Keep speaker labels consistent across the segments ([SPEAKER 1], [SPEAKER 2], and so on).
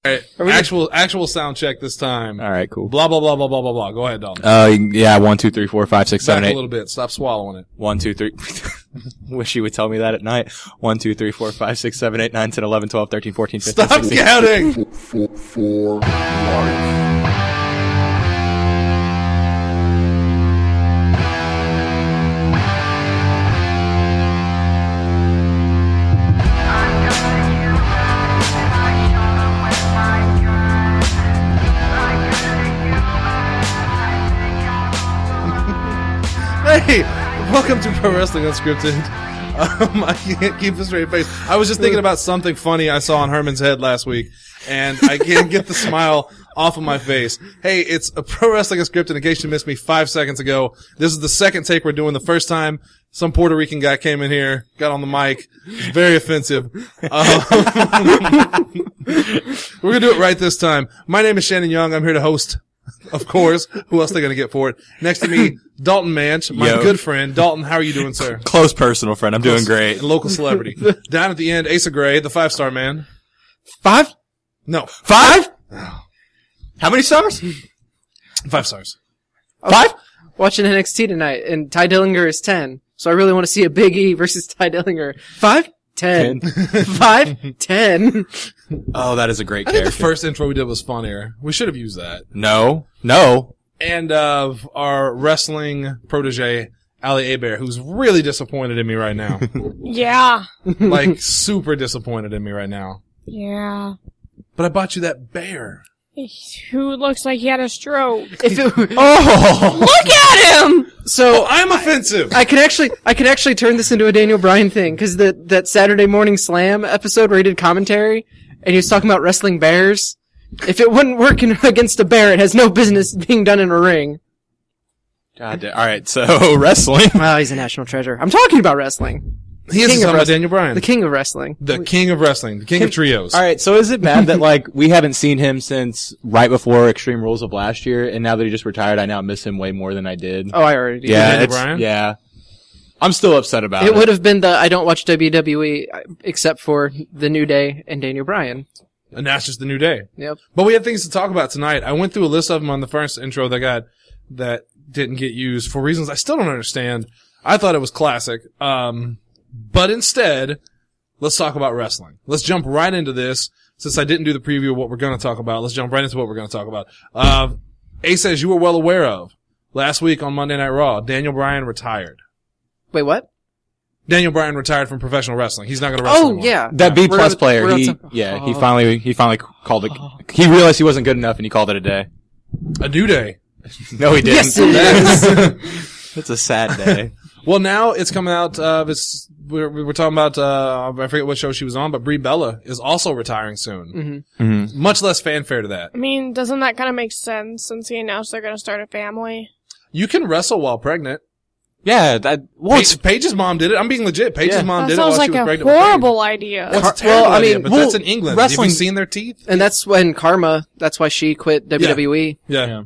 [SPEAKER 1] All right, actual sound check this time.
[SPEAKER 2] All right, cool.
[SPEAKER 1] Blah, blah, blah, blah, blah, blah, blah. Go ahead, Dalton.
[SPEAKER 2] Yeah, 1, 2, 3, 4, 5, 6, 7,
[SPEAKER 1] Back
[SPEAKER 2] 8.
[SPEAKER 1] a little bit. Stop swallowing it.
[SPEAKER 2] 1, 2, 3. Wish you would tell me that at night. 1, 2, 3, 4, 5, 6, 7, 8, 9, 10, 11, 12, 13, 14, 15,
[SPEAKER 1] Stop
[SPEAKER 2] 16.
[SPEAKER 1] counting!
[SPEAKER 3] For life.
[SPEAKER 1] Hey, welcome to Pro Wrestling Unscripted. I can't keep a straight face. I was just thinking about something funny I saw on Herman's head last week, and I can't get the smile off of my face. Hey, it's a Pro Wrestling Unscripted. In case you missed me 5 seconds ago, this is the second take we're doing. The first time, some Puerto Rican guy came in here, got on the mic. Very offensive. We're gonna do it right this time. My name is Shannon Young. I'm here to host. Of course. Who else are they going to get for it? Next to me, Dalton Manch, my good friend. Dalton, how are you doing, sir?
[SPEAKER 2] Close personal friend. I'm doing great.
[SPEAKER 1] And local celebrity. Down at the end, Asa Gray, the 5-star man.
[SPEAKER 2] 5?
[SPEAKER 1] No.
[SPEAKER 2] 5? How many stars?
[SPEAKER 1] 5 stars.
[SPEAKER 2] 5?
[SPEAKER 4] Watching NXT tonight, and Ty Dillinger is 10. So I really want to see a Big E versus Ty Dillinger. 5? 10. 5? 10.
[SPEAKER 2] Oh, that is a great
[SPEAKER 1] I think
[SPEAKER 2] character.
[SPEAKER 1] the first intro we did was funnier. We should have used that.
[SPEAKER 2] No.
[SPEAKER 1] And our wrestling protege, Ali Abair, who's really disappointed in me right now.
[SPEAKER 5] Yeah.
[SPEAKER 1] Like, super disappointed in me right now.
[SPEAKER 5] Yeah.
[SPEAKER 1] But I bought you that bear.
[SPEAKER 5] Who looks like he had a stroke.
[SPEAKER 4] If it,
[SPEAKER 5] Look at him!
[SPEAKER 4] so
[SPEAKER 1] I'm offensive!
[SPEAKER 4] I can actually turn this into a Daniel Bryan thing, cause that Saturday Morning Slam episode where he did commentary, and he was talking about wrestling bears. If it wouldn't work against a bear, it has no business being done in a ring.
[SPEAKER 2] God damn. All right, so wrestling.
[SPEAKER 4] Wow, he's a national treasure. I'm talking about wrestling.
[SPEAKER 1] He is
[SPEAKER 4] King of
[SPEAKER 1] talking about
[SPEAKER 4] wrestling.
[SPEAKER 1] Daniel Bryan.
[SPEAKER 4] The king of wrestling.
[SPEAKER 1] The king of wrestling. The king of trios.
[SPEAKER 2] All right, so is it bad that like we haven't seen him since right before Extreme Rules of last year, and now that he just retired, I now miss him way more than I did?
[SPEAKER 4] Oh, I already did.
[SPEAKER 2] yeah,
[SPEAKER 1] Daniel
[SPEAKER 2] it's-
[SPEAKER 1] Bryan?
[SPEAKER 2] yeah. I'm still upset about it.
[SPEAKER 4] It would have been I don't watch WWE except for The New Day and Daniel Bryan.
[SPEAKER 1] And that's just the new day.
[SPEAKER 4] Yep.
[SPEAKER 1] But we have things to talk about tonight. I went through a list of them on the first intro that didn't get used for reasons I still don't understand. I thought it was classic. But instead, let's talk about wrestling. Let's jump right into this. Since I didn't do the preview of what we're going to talk about, let's jump right into what we're going to talk about. Ace, as you were well aware of, last week on Monday Night Raw, Daniel Bryan retired.
[SPEAKER 4] Wait, what?
[SPEAKER 1] Daniel Bryan retired from professional wrestling. He's not going to wrestle
[SPEAKER 4] Oh,
[SPEAKER 1] anymore.
[SPEAKER 4] yeah.
[SPEAKER 2] That B plus
[SPEAKER 4] We're
[SPEAKER 2] player,
[SPEAKER 4] on
[SPEAKER 2] he finally called it. He realized he wasn't good enough, and he called it a day.
[SPEAKER 1] A new day.
[SPEAKER 2] No, he didn't.
[SPEAKER 4] Yes, it is.
[SPEAKER 2] It's a sad day.
[SPEAKER 1] Well, now it's coming out. We're talking about. I forget what show she was on, but Brie Bella is also retiring soon.
[SPEAKER 4] Mm-hmm.
[SPEAKER 1] Much less fanfare to that.
[SPEAKER 5] I mean, doesn't that kind of make sense since he announced they're going to start a family?
[SPEAKER 1] You can wrestle while pregnant.
[SPEAKER 2] Yeah,
[SPEAKER 1] Paige's mom did it. I'm being legit. Paige's mom
[SPEAKER 5] That
[SPEAKER 1] did it while
[SPEAKER 5] sounds
[SPEAKER 1] she
[SPEAKER 5] like
[SPEAKER 1] was
[SPEAKER 5] a
[SPEAKER 1] pregnant. with Paige.
[SPEAKER 5] horrible idea.
[SPEAKER 1] Well, it's a terrible
[SPEAKER 4] Well, I
[SPEAKER 1] idea,
[SPEAKER 4] mean,
[SPEAKER 1] but
[SPEAKER 4] well,
[SPEAKER 1] that's in England. Have
[SPEAKER 2] wrestling-
[SPEAKER 1] you seen their teeth?
[SPEAKER 4] And that's when Karma, that's why she quit WWE.
[SPEAKER 1] Yeah.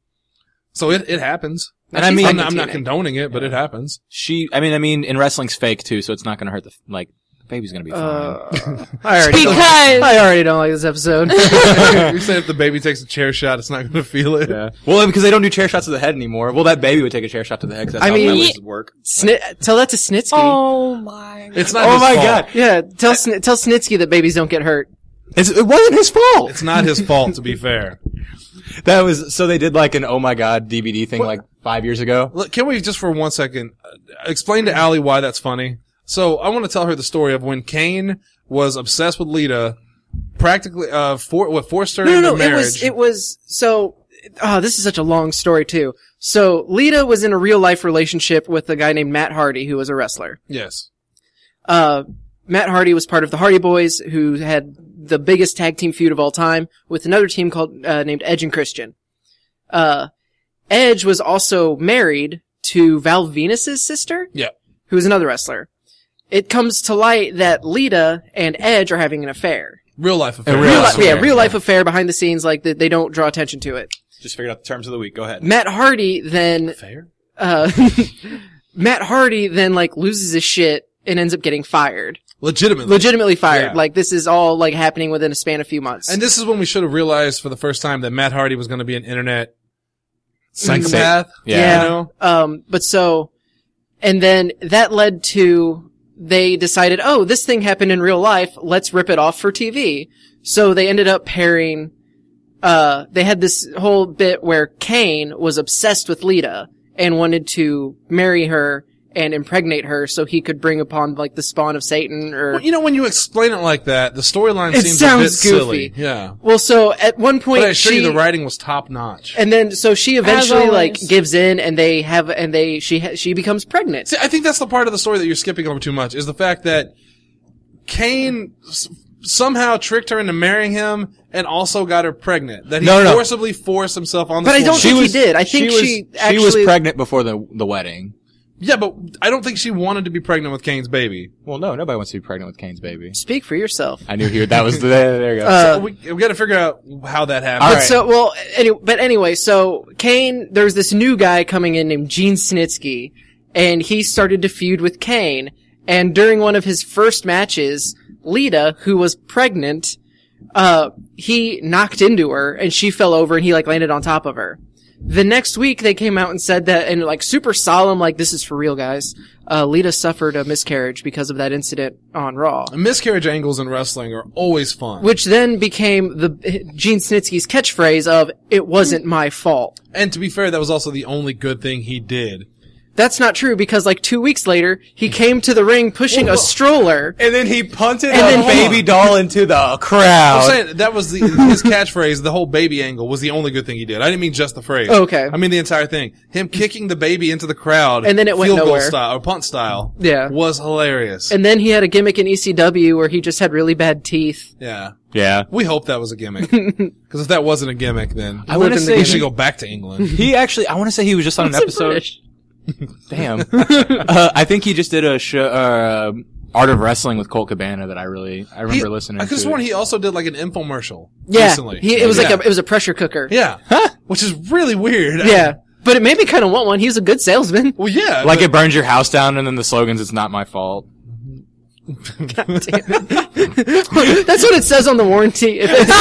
[SPEAKER 1] So it happens.
[SPEAKER 2] And I mean,
[SPEAKER 1] I'm not condoning it, but it happens.
[SPEAKER 2] I mean, in wrestling's fake too, so it's not gonna hurt the baby's gonna be fine.
[SPEAKER 4] I already don't like this episode.
[SPEAKER 1] You said if the baby takes a chair shot, it's not going to feel it.
[SPEAKER 2] Yeah. Well, because they don't do chair shots to the head anymore. Well, that baby would take a chair shot to the head. 'Cause that's
[SPEAKER 4] I
[SPEAKER 2] how
[SPEAKER 4] mean,
[SPEAKER 2] members work.
[SPEAKER 4] Tell that to Snitsky.
[SPEAKER 5] Oh my god.
[SPEAKER 1] It's not.
[SPEAKER 2] Oh
[SPEAKER 1] his
[SPEAKER 2] my
[SPEAKER 1] fault.
[SPEAKER 2] God.
[SPEAKER 4] Yeah, tell Snitsky that babies don't get hurt.
[SPEAKER 2] It wasn't his fault.
[SPEAKER 1] It's not his fault. To be fair.
[SPEAKER 2] That was so they did like an oh my god DVD thing like 5 years ago.
[SPEAKER 1] Look, can we just for 1 second explain to Allie why that's funny? So I want to tell her the story of when Kane was obsessed with Lita, practically forced her into marriage.
[SPEAKER 4] It was so. Oh, this is such a long story too. So Lita was in a real life relationship with a guy named Matt Hardy, who was a wrestler.
[SPEAKER 1] Yes.
[SPEAKER 4] Matt Hardy was part of the Hardy Boys, who had the biggest tag team feud of all time with another team called named Edge and Christian. Edge was also married to Val Venus's sister,
[SPEAKER 1] Yeah.
[SPEAKER 4] who was another wrestler. It comes to light that Lita and Edge are having an affair.
[SPEAKER 1] Real life affair.
[SPEAKER 4] Real life affair behind the scenes, like they don't draw attention to it.
[SPEAKER 2] Just figured out the terms of the week. Go ahead.
[SPEAKER 4] Matt Hardy then
[SPEAKER 1] Fair?
[SPEAKER 4] Matt Hardy then like loses his shit and ends up getting fired.
[SPEAKER 1] Legitimately.
[SPEAKER 4] fired.
[SPEAKER 1] Yeah.
[SPEAKER 4] Like, this is all, like, happening within a span of a few months.
[SPEAKER 1] And this is when we should have realized for the first time that Matt Hardy was going to be an internet psychopath.
[SPEAKER 2] Yeah.
[SPEAKER 1] You know?
[SPEAKER 4] But so, and then that led to, they decided, oh, this thing happened in real life, let's rip it off for TV. So they ended up pairing, they had this whole bit where Kane was obsessed with Lita and wanted to marry her and impregnate her so he could bring upon, like, the spawn of Satan or...
[SPEAKER 1] Well, you know, when you explain it like that, the storyline
[SPEAKER 4] It
[SPEAKER 1] seems a bit
[SPEAKER 4] sounds goofy.
[SPEAKER 1] silly. Yeah.
[SPEAKER 4] Well, so at one point
[SPEAKER 1] But I assure you the writing was top notch.
[SPEAKER 4] and then, so she eventually,
[SPEAKER 5] always.
[SPEAKER 4] like, gives in and she becomes pregnant.
[SPEAKER 1] See, I think that's the part of the story that you're skipping over too much, is the fact that Kane somehow tricked her into marrying him and also got her pregnant. That he
[SPEAKER 2] No.
[SPEAKER 1] forcibly forced himself on this
[SPEAKER 4] But I don't
[SPEAKER 1] woman.
[SPEAKER 4] think he did. I think she
[SPEAKER 2] was
[SPEAKER 4] actually-
[SPEAKER 2] pregnant before the wedding.
[SPEAKER 1] Yeah, but I don't think she wanted to be pregnant with Kane's baby.
[SPEAKER 2] Well, no, nobody wants to be pregnant with Kane's baby.
[SPEAKER 4] Speak for yourself.
[SPEAKER 2] I knew that was there you go.
[SPEAKER 1] So we got to figure out how that happened.
[SPEAKER 2] All
[SPEAKER 4] But
[SPEAKER 2] right.
[SPEAKER 4] so, well, anyway, so Kane, there's this new guy coming in named Gene Snitsky, and he started to feud with Kane, and during one of his first matches, Lita, who was pregnant, he knocked into her, and she fell over, and he, like, landed on top of her. The next week, they came out and said that, and, like, super solemn, like, this is for real, guys, Lita suffered a miscarriage because of that incident on Raw.
[SPEAKER 1] Miscarriage angles in wrestling are always fun.
[SPEAKER 4] Which then became Gene Snitsky's catchphrase of, it wasn't my fault.
[SPEAKER 1] And to be fair, that was also the only good thing he did.
[SPEAKER 4] That's not true because like 2 weeks later, he came to the ring pushing a stroller.
[SPEAKER 2] And then he punted
[SPEAKER 4] And then
[SPEAKER 2] a baby doll into the crowd.
[SPEAKER 1] I'm saying that was his catchphrase, the whole baby angle was the only good thing he did. I didn't mean just the phrase.
[SPEAKER 4] Oh, okay.
[SPEAKER 1] I mean the entire thing. Him kicking the baby into the crowd.
[SPEAKER 4] And then it went
[SPEAKER 1] field goal
[SPEAKER 4] nowhere.
[SPEAKER 1] style, or punt style.
[SPEAKER 4] Yeah.
[SPEAKER 1] Was hilarious.
[SPEAKER 4] And then he had a gimmick in ECW where he just had really bad teeth.
[SPEAKER 1] Yeah.
[SPEAKER 2] Yeah.
[SPEAKER 1] We hope that was a gimmick. Because if that wasn't a gimmick, then
[SPEAKER 2] I want to
[SPEAKER 4] in the
[SPEAKER 2] say
[SPEAKER 1] he should go back to England.
[SPEAKER 2] he actually. I want to say he was just on an
[SPEAKER 4] It's in
[SPEAKER 2] episode.
[SPEAKER 4] British.
[SPEAKER 2] Damn. I think he just did a show, Art of Wrestling with Colt Cabana that I remember listening
[SPEAKER 1] I
[SPEAKER 2] to.
[SPEAKER 1] could have sworn he also did like an infomercial
[SPEAKER 4] Yeah.
[SPEAKER 1] recently.
[SPEAKER 4] It was
[SPEAKER 1] Yeah.
[SPEAKER 4] like it was a pressure cooker.
[SPEAKER 1] Yeah. Which is really weird.
[SPEAKER 4] Yeah. But it made me kind of want one. He was a good salesman.
[SPEAKER 1] Well, yeah.
[SPEAKER 2] Like
[SPEAKER 1] but-
[SPEAKER 2] it burns your house down, and then the slogan's "It's not my fault."
[SPEAKER 4] That's what it says on the warranty.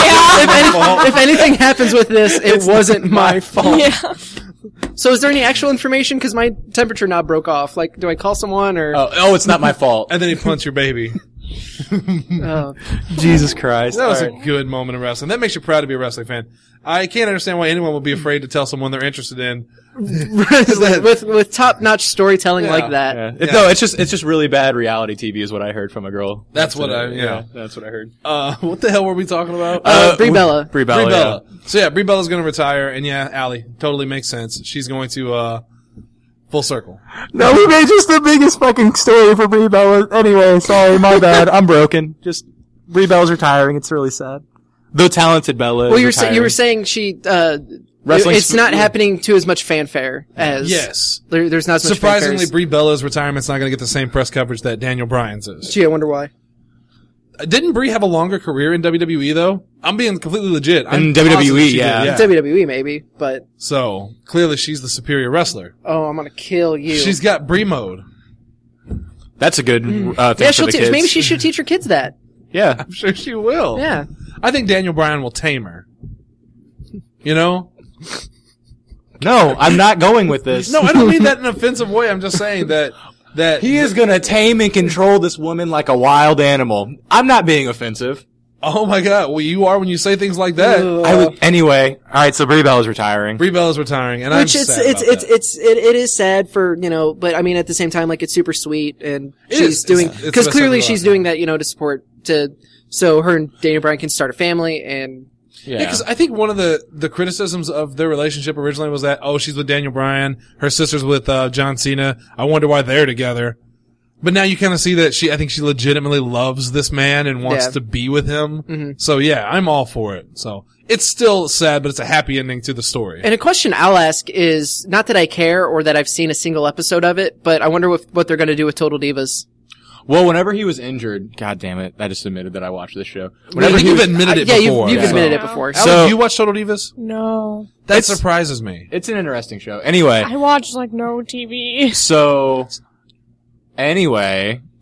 [SPEAKER 4] If anything happens with this, it wasn't my fault.
[SPEAKER 5] Yeah.
[SPEAKER 4] So is there any actual information? Because my temperature knob broke off. Like, do I call someone or?
[SPEAKER 2] Oh, it's not my fault.
[SPEAKER 1] And then he punched your baby.
[SPEAKER 4] Oh.
[SPEAKER 2] Jesus Christ!
[SPEAKER 1] That was
[SPEAKER 2] All
[SPEAKER 1] a good moment in wrestling. That makes you proud to be a wrestling fan. I can't understand why anyone would be afraid to tell someone they're interested in.
[SPEAKER 4] with top-notch storytelling
[SPEAKER 1] Yeah.
[SPEAKER 4] like that.
[SPEAKER 2] Yeah. No, it's just really bad reality TV is what I heard from a girl.
[SPEAKER 1] That's what I- yeah.
[SPEAKER 2] That's what I heard.
[SPEAKER 1] What the hell were we talking about?
[SPEAKER 4] Brie Bella.
[SPEAKER 2] Brie Bella.
[SPEAKER 1] Brie
[SPEAKER 2] yeah.
[SPEAKER 1] Bella. So yeah, Brie Bella's going to retire, and yeah, Allie, totally makes sense. She's going to full circle.
[SPEAKER 2] No, we made just the biggest fucking story for Brie Bella. Anyway, sorry, my bad. I'm broken. Just Brie Bella's retiring. It's really sad. The talented Bella.
[SPEAKER 4] Well,
[SPEAKER 2] is
[SPEAKER 4] you
[SPEAKER 2] retiring.
[SPEAKER 4] were saying she.
[SPEAKER 2] Wrestling
[SPEAKER 4] it's not
[SPEAKER 2] yeah.
[SPEAKER 4] happening to as much fanfare as.
[SPEAKER 1] Yes.
[SPEAKER 4] There's not as much
[SPEAKER 1] Surprisingly,
[SPEAKER 4] fanfare.
[SPEAKER 1] Brie Bella's retirement's not going to get the same press coverage that Daniel Bryan's is.
[SPEAKER 4] Gee, I wonder why.
[SPEAKER 1] Didn't Brie have a longer career in WWE though? I'm being completely legit. I'm
[SPEAKER 2] In
[SPEAKER 1] positive
[SPEAKER 2] WWE,
[SPEAKER 1] she
[SPEAKER 2] yeah.
[SPEAKER 1] did,
[SPEAKER 4] WWE maybe, but
[SPEAKER 1] So clearly, she's the superior wrestler.
[SPEAKER 4] oh, I'm gonna kill you.
[SPEAKER 1] She's got Brie mode.
[SPEAKER 2] That's a good thing
[SPEAKER 4] yeah,
[SPEAKER 2] for
[SPEAKER 4] she'll
[SPEAKER 2] the
[SPEAKER 4] teach.
[SPEAKER 2] kids.
[SPEAKER 4] Maybe she should teach her kids that.
[SPEAKER 2] Yeah.
[SPEAKER 1] I'm sure she will.
[SPEAKER 4] Yeah.
[SPEAKER 1] I think Daniel Bryan will tame her. You know?
[SPEAKER 2] No, I'm not going with this.
[SPEAKER 1] No, I don't mean that in an offensive way. I'm just saying that
[SPEAKER 2] He is gonna tame and control this woman like a wild animal. I'm not being offensive.
[SPEAKER 1] Oh my God! Well, you are when you say things like that.
[SPEAKER 2] I would anyway. All right, so Brie Bella's retiring.
[SPEAKER 1] Brie Bella's retiring, and
[SPEAKER 4] Which
[SPEAKER 1] I'm
[SPEAKER 4] it's
[SPEAKER 1] sad
[SPEAKER 4] it's
[SPEAKER 1] about
[SPEAKER 4] it's
[SPEAKER 1] that.
[SPEAKER 4] it's it is sad for but I mean at the same time like it's super sweet and
[SPEAKER 1] It
[SPEAKER 4] she's
[SPEAKER 1] is.
[SPEAKER 4] doing
[SPEAKER 1] It's the
[SPEAKER 4] because
[SPEAKER 1] best
[SPEAKER 4] clearly
[SPEAKER 1] thing
[SPEAKER 4] she's
[SPEAKER 1] about it.
[SPEAKER 4] doing that to support so her and Daniel Bryan can start a family and
[SPEAKER 2] Yeah.
[SPEAKER 1] Because I think one of the criticisms of their relationship originally was that, she's with Daniel Bryan, her sister's with John Cena. I wonder why they're together. But now you kind of see that I think she legitimately loves this man and wants
[SPEAKER 4] Yeah.
[SPEAKER 1] to be with him.
[SPEAKER 4] Mm-hmm.
[SPEAKER 1] So yeah, I'm all for it. So it's still sad, but it's a happy ending to the story.
[SPEAKER 4] And a question I'll ask is not that I care or that I've seen a single episode of it, but I wonder what they're going to do with Total Divas.
[SPEAKER 2] Well, whenever he was injured, god damn it, I just admitted that I watched this show.
[SPEAKER 1] I
[SPEAKER 2] Whenever
[SPEAKER 1] think
[SPEAKER 2] he
[SPEAKER 1] you've
[SPEAKER 2] was,
[SPEAKER 1] admitted it
[SPEAKER 4] Yeah,
[SPEAKER 1] before.
[SPEAKER 4] you've
[SPEAKER 2] Yeah.
[SPEAKER 4] admitted it
[SPEAKER 5] So-
[SPEAKER 4] before.
[SPEAKER 1] Alex,
[SPEAKER 2] So-
[SPEAKER 1] do you watch Total Divas?
[SPEAKER 5] No.
[SPEAKER 1] That surprises me.
[SPEAKER 2] it's an interesting show. Anyway,
[SPEAKER 5] I watch like no TV.
[SPEAKER 2] so anyway,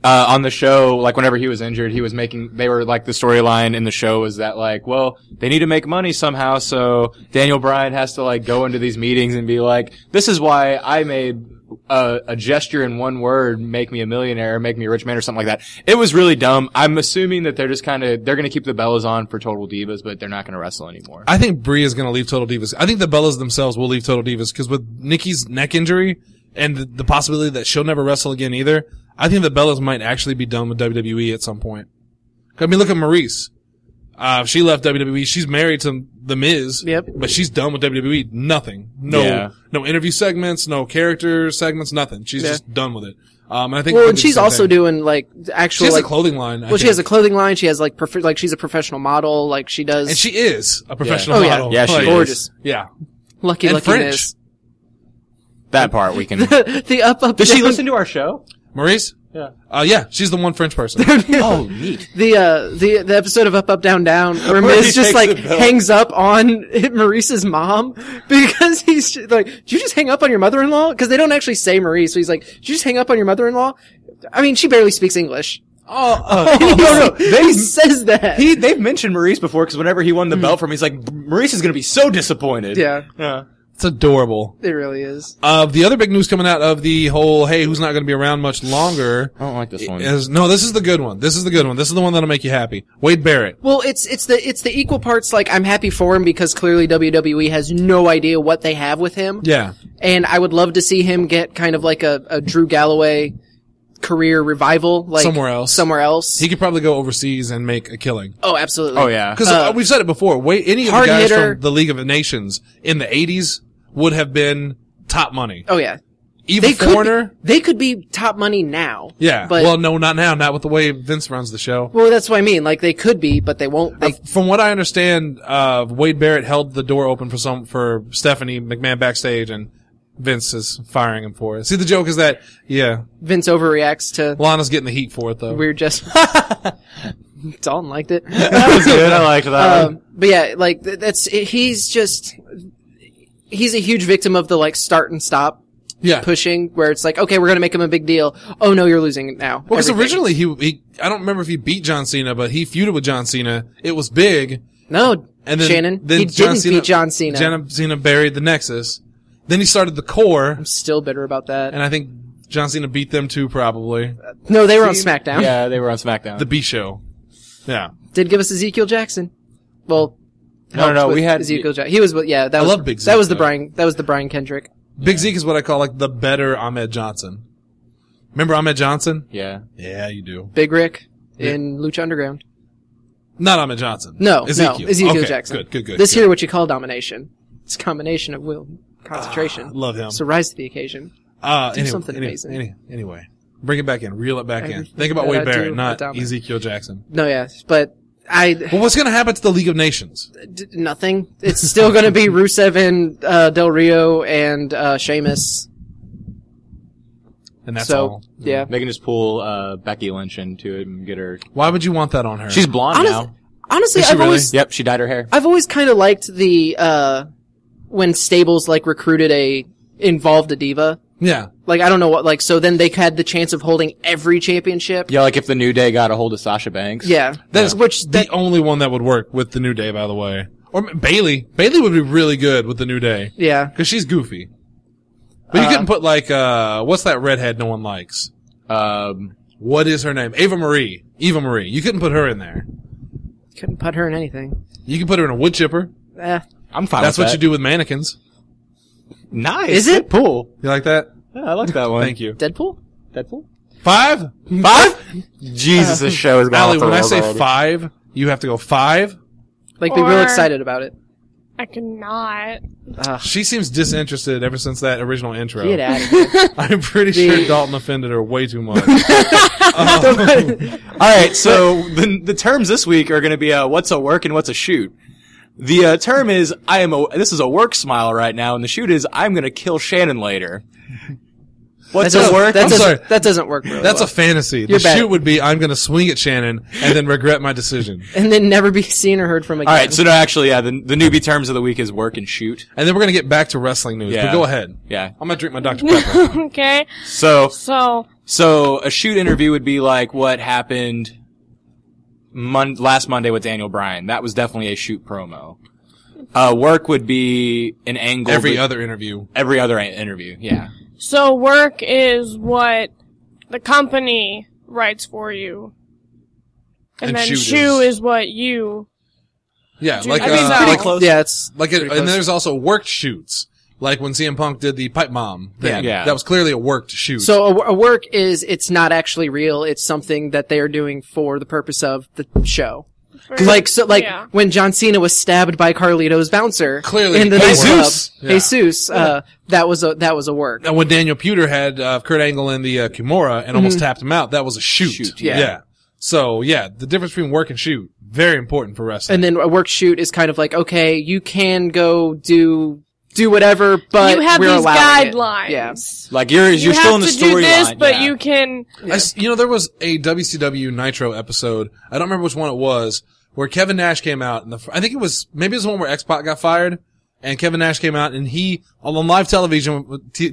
[SPEAKER 2] on the show, like whenever he was injured, the storyline in the show was that like, well, they need to make money somehow, so Daniel Bryan has to like go into these meetings and be like, this is why I made a gesture in one word, make me a millionaire, make me a rich man or something like that. It was really dumb. I'm assuming that they're just they're going to keep the Bellas on for Total Divas, but they're not going to wrestle anymore.
[SPEAKER 1] I think Brie is going to leave Total Divas. I think the Bellas themselves will leave Total Divas because with Nikki's neck injury and the possibility that she'll never wrestle again either, I think the Bellas might actually be done with WWE at some point. I mean, look at Maurice. She left WWE. She's married to The Miz.
[SPEAKER 4] Yep.
[SPEAKER 1] But she's done with WWE. Nothing. No interview segments, no character segments, nothing. She's just done with it. And I think.
[SPEAKER 4] Well, and she's also doing like actual.
[SPEAKER 1] She has
[SPEAKER 4] like,
[SPEAKER 1] a clothing line.
[SPEAKER 4] She has a clothing line. She has like she's a professional model. Like she does.
[SPEAKER 1] And she is a professional
[SPEAKER 4] Oh, yeah.
[SPEAKER 1] model.
[SPEAKER 2] Yeah, she is.
[SPEAKER 4] gorgeous.
[SPEAKER 1] Yeah.
[SPEAKER 4] Lucky
[SPEAKER 1] And French.
[SPEAKER 4] Miz.
[SPEAKER 2] That part we can.
[SPEAKER 4] The up.
[SPEAKER 2] Does she listen to our show?
[SPEAKER 1] Maurice?
[SPEAKER 2] Yeah.
[SPEAKER 1] Yeah, she's the one French person.
[SPEAKER 2] Oh, neat.
[SPEAKER 4] The episode of Up, Down, Down where
[SPEAKER 2] Where
[SPEAKER 4] Miz
[SPEAKER 2] he
[SPEAKER 4] just
[SPEAKER 2] takes
[SPEAKER 4] like
[SPEAKER 2] the belt.
[SPEAKER 4] hangs up on Maurice's mom because he's just, like, did you just hang up on your mother-in-law? Because they don't actually say Maurice, so he's like, did you just hang up on your mother-in-law? I mean, she barely speaks English.
[SPEAKER 2] No.
[SPEAKER 4] He says that.
[SPEAKER 2] They've mentioned Maurice before because whenever he won the belt from him, he's like, Maurice is going to be so disappointed.
[SPEAKER 4] Yeah,
[SPEAKER 1] It's adorable.
[SPEAKER 4] it really is.
[SPEAKER 1] The other big news coming out of the whole, hey, who's not going to be around much longer?
[SPEAKER 2] I don't like this one.
[SPEAKER 1] This is the good one. This is the good one. This is the one that'll make you happy. Wade Barrett.
[SPEAKER 4] Well, it's the equal parts, like, I'm happy for him because clearly WWE has no idea what they have with him.
[SPEAKER 1] Yeah.
[SPEAKER 4] And I would love to see him get kind of like a Drew Galloway career revival, like
[SPEAKER 1] Somewhere else. He could probably go overseas and make a killing.
[SPEAKER 4] Oh, absolutely.
[SPEAKER 2] Oh, yeah.
[SPEAKER 1] Because we've said it before. Any of the
[SPEAKER 4] hard
[SPEAKER 1] guys
[SPEAKER 4] hitter.
[SPEAKER 1] from the League of Nations in the 80s would have been top money.
[SPEAKER 4] Oh, yeah.
[SPEAKER 1] Even Foreigner.
[SPEAKER 4] They could be top money now.
[SPEAKER 1] Yeah.
[SPEAKER 4] But,
[SPEAKER 1] well, no, not now. Not with the way Vince runs the show.
[SPEAKER 4] well, that's what I mean. Like, they could be, but they won't.
[SPEAKER 1] From what I understand, Wade Barrett held the door open for Stephanie McMahon backstage, and Vince is firing him for it. See, the joke is that,
[SPEAKER 4] Vince overreacts to
[SPEAKER 1] Lana's getting the heat for it, though.
[SPEAKER 4] weird just. Dalton liked it.
[SPEAKER 2] That was good. I liked that one.
[SPEAKER 4] But yeah, like, he's a huge victim of the, like, start and stop
[SPEAKER 1] Yeah.
[SPEAKER 4] pushing, where it's like, okay, we're gonna make him a big deal. Oh no, you're losing it now.
[SPEAKER 1] Well, because
[SPEAKER 4] Everything.
[SPEAKER 1] originally I don't remember if he beat John Cena, but he feuded with John Cena. It was big.
[SPEAKER 4] No,
[SPEAKER 1] And then,
[SPEAKER 4] Shannon,
[SPEAKER 1] then
[SPEAKER 4] he didn't beat John Cena.
[SPEAKER 1] John Cena buried the Nexus. Then he started the Core,
[SPEAKER 4] I'm still bitter about that.
[SPEAKER 1] and I think John Cena beat them too, probably.
[SPEAKER 4] No, they were on SmackDown.
[SPEAKER 2] Yeah, they were on SmackDown.
[SPEAKER 1] The B Show. Yeah.
[SPEAKER 4] Did give us Ezekiel Jackson. Well,
[SPEAKER 2] No,
[SPEAKER 4] helped
[SPEAKER 2] no,
[SPEAKER 4] with
[SPEAKER 2] we had-
[SPEAKER 4] Ezekiel Jackson. He was, yeah, that was,
[SPEAKER 1] love Big
[SPEAKER 4] that
[SPEAKER 1] Zeke,
[SPEAKER 4] was the
[SPEAKER 1] though.
[SPEAKER 4] Brian, that was the Brian Kendrick.
[SPEAKER 1] Big Zeke is what I call like the better Ahmed Johnson. Remember Ahmed Johnson?
[SPEAKER 2] Yeah.
[SPEAKER 1] Yeah, you do.
[SPEAKER 4] Big Rick in Lucha Underground.
[SPEAKER 1] Not Ahmed Johnson.
[SPEAKER 4] No,
[SPEAKER 1] Ezekiel.
[SPEAKER 4] Ezekiel
[SPEAKER 1] Okay,
[SPEAKER 4] Jackson.
[SPEAKER 1] Good.
[SPEAKER 4] This here, what you call domination. It's a combination of will, concentration.
[SPEAKER 1] Love him.
[SPEAKER 4] So rise to the occasion. something amazing.
[SPEAKER 1] Anyway, bring it back in. Reel it back in.
[SPEAKER 4] Everything
[SPEAKER 1] Think about
[SPEAKER 4] that
[SPEAKER 1] Wade
[SPEAKER 4] I
[SPEAKER 1] Barrett,
[SPEAKER 4] do,
[SPEAKER 1] not
[SPEAKER 4] I dominate.
[SPEAKER 1] Ezekiel Jackson.
[SPEAKER 4] No, yeah, but
[SPEAKER 1] Well, what's going to happen to the League of Nations?
[SPEAKER 4] nothing. It's still going to be Rusev and Del Rio and Sheamus.
[SPEAKER 1] And that's
[SPEAKER 4] So
[SPEAKER 1] all.
[SPEAKER 4] yeah,
[SPEAKER 2] They can just pull Becky Lynch into it and get her.
[SPEAKER 1] Why would you want that on her?
[SPEAKER 2] She's blonde now.
[SPEAKER 4] honestly,
[SPEAKER 1] Is she
[SPEAKER 4] I've
[SPEAKER 1] really?
[SPEAKER 4] always
[SPEAKER 2] Yep, she dyed her hair.
[SPEAKER 4] I've always kind of liked the when stables like recruited involved a diva.
[SPEAKER 1] Yeah.
[SPEAKER 4] Like I don't know what, like, so then they had the chance of holding every championship.
[SPEAKER 2] Yeah, like if the New Day got a hold of Sasha Banks.
[SPEAKER 4] Yeah,
[SPEAKER 1] That is
[SPEAKER 4] which
[SPEAKER 1] the only one that would work with the New Day, by the way. Or Bailey. Bailey would be really good with the New Day.
[SPEAKER 4] yeah.
[SPEAKER 1] Because she's goofy. But you couldn't put like, what's that redhead no one likes? What is her name? Eva Marie. You couldn't put her in there.
[SPEAKER 4] Couldn't put her in anything.
[SPEAKER 1] You can put her in a wood chipper.
[SPEAKER 2] I'm fine
[SPEAKER 1] That's
[SPEAKER 2] with
[SPEAKER 1] what
[SPEAKER 2] that.
[SPEAKER 1] you do with mannequins.
[SPEAKER 2] Nice.
[SPEAKER 4] Is it?
[SPEAKER 2] Deadpool?
[SPEAKER 1] You like that?
[SPEAKER 2] Yeah, I like that one.
[SPEAKER 1] Thank you.
[SPEAKER 4] Deadpool?
[SPEAKER 2] Deadpool?
[SPEAKER 1] 5?
[SPEAKER 2] 5? Jesus, this show is going
[SPEAKER 1] Allie,
[SPEAKER 2] off the
[SPEAKER 1] when I
[SPEAKER 2] rails
[SPEAKER 1] say
[SPEAKER 2] already.
[SPEAKER 1] 5, you have to go 5.
[SPEAKER 4] Like be real
[SPEAKER 5] Or-
[SPEAKER 4] excited about it.
[SPEAKER 5] I cannot.
[SPEAKER 1] She seems disinterested ever since that original intro.
[SPEAKER 4] Get out of here.
[SPEAKER 1] I'm pretty sure Dalton offended her way too much.
[SPEAKER 2] All right, so the terms this week are going to be what's a work and what's a shoot. The term is this is a work smile right now, and the shoot is I'm going to kill Shannon later. What's
[SPEAKER 4] That
[SPEAKER 2] a
[SPEAKER 4] doesn't-
[SPEAKER 2] work?
[SPEAKER 4] That
[SPEAKER 1] I'm
[SPEAKER 4] doesn't,
[SPEAKER 1] sorry.
[SPEAKER 4] that doesn't work really
[SPEAKER 1] That's
[SPEAKER 4] well.
[SPEAKER 1] a fantasy.
[SPEAKER 4] You're
[SPEAKER 1] The
[SPEAKER 4] bad.
[SPEAKER 1] shoot would be I'm going to swing at Shannon and then regret my decision.
[SPEAKER 4] And then never be seen or heard from again.
[SPEAKER 2] All right, so no, actually, yeah, the newbie terms of the week is work and shoot.
[SPEAKER 1] And then we're going to get back to wrestling news.
[SPEAKER 2] Yeah.
[SPEAKER 1] But go ahead.
[SPEAKER 2] Yeah.
[SPEAKER 1] I'm going to drink my Dr. Pepper.
[SPEAKER 5] Okay.
[SPEAKER 2] So
[SPEAKER 5] So
[SPEAKER 2] So a shoot interview would be like what happened last Monday with Daniel Bryan. That was definitely a shoot promo. Work would be an angle.
[SPEAKER 1] Every other interview.
[SPEAKER 2] Every other interview, yeah.
[SPEAKER 5] So work is what the company writes for you. And then shoe is what you...
[SPEAKER 1] Yeah,
[SPEAKER 5] do.
[SPEAKER 1] like,
[SPEAKER 5] I mean,
[SPEAKER 2] pretty
[SPEAKER 1] like,
[SPEAKER 2] close.
[SPEAKER 4] Yeah, it's
[SPEAKER 1] like
[SPEAKER 4] pretty
[SPEAKER 1] and
[SPEAKER 4] close.
[SPEAKER 1] there's also worked shoots. Like when CM Punk did the pipe bomb thing.
[SPEAKER 2] Yeah.
[SPEAKER 1] That was clearly a worked shoot.
[SPEAKER 4] So a work is, it's not actually real. It's something that they are doing for the purpose of the show.
[SPEAKER 5] Yeah.
[SPEAKER 4] When John Cena was stabbed by Carlito's bouncer.
[SPEAKER 1] Clearly,
[SPEAKER 4] in the
[SPEAKER 1] Jesus.
[SPEAKER 4] nightclub.
[SPEAKER 1] Yeah.
[SPEAKER 4] Jesus, that was a work.
[SPEAKER 1] And when Daniel Puder had Kurt Angle in the Kimura and almost tapped him out, that was a shoot.
[SPEAKER 2] Shoot,
[SPEAKER 4] yeah.
[SPEAKER 1] So, yeah, the difference between work and shoot, very important for wrestling.
[SPEAKER 4] And then a work shoot is kind of like, okay, you can go do whatever, but
[SPEAKER 5] you have
[SPEAKER 4] we're
[SPEAKER 5] these
[SPEAKER 4] allowing it.
[SPEAKER 5] guidelines.
[SPEAKER 4] Yeah.
[SPEAKER 2] Like you're
[SPEAKER 5] You
[SPEAKER 2] still in
[SPEAKER 5] have
[SPEAKER 2] the
[SPEAKER 5] to do this,
[SPEAKER 2] storyline.
[SPEAKER 5] but
[SPEAKER 2] yeah.
[SPEAKER 5] you can...
[SPEAKER 1] There was a WCW Nitro episode, I don't remember which one it was, where Kevin Nash came out, and I think it was the one where X-Pac got fired, and Kevin Nash came out, and he, on live television,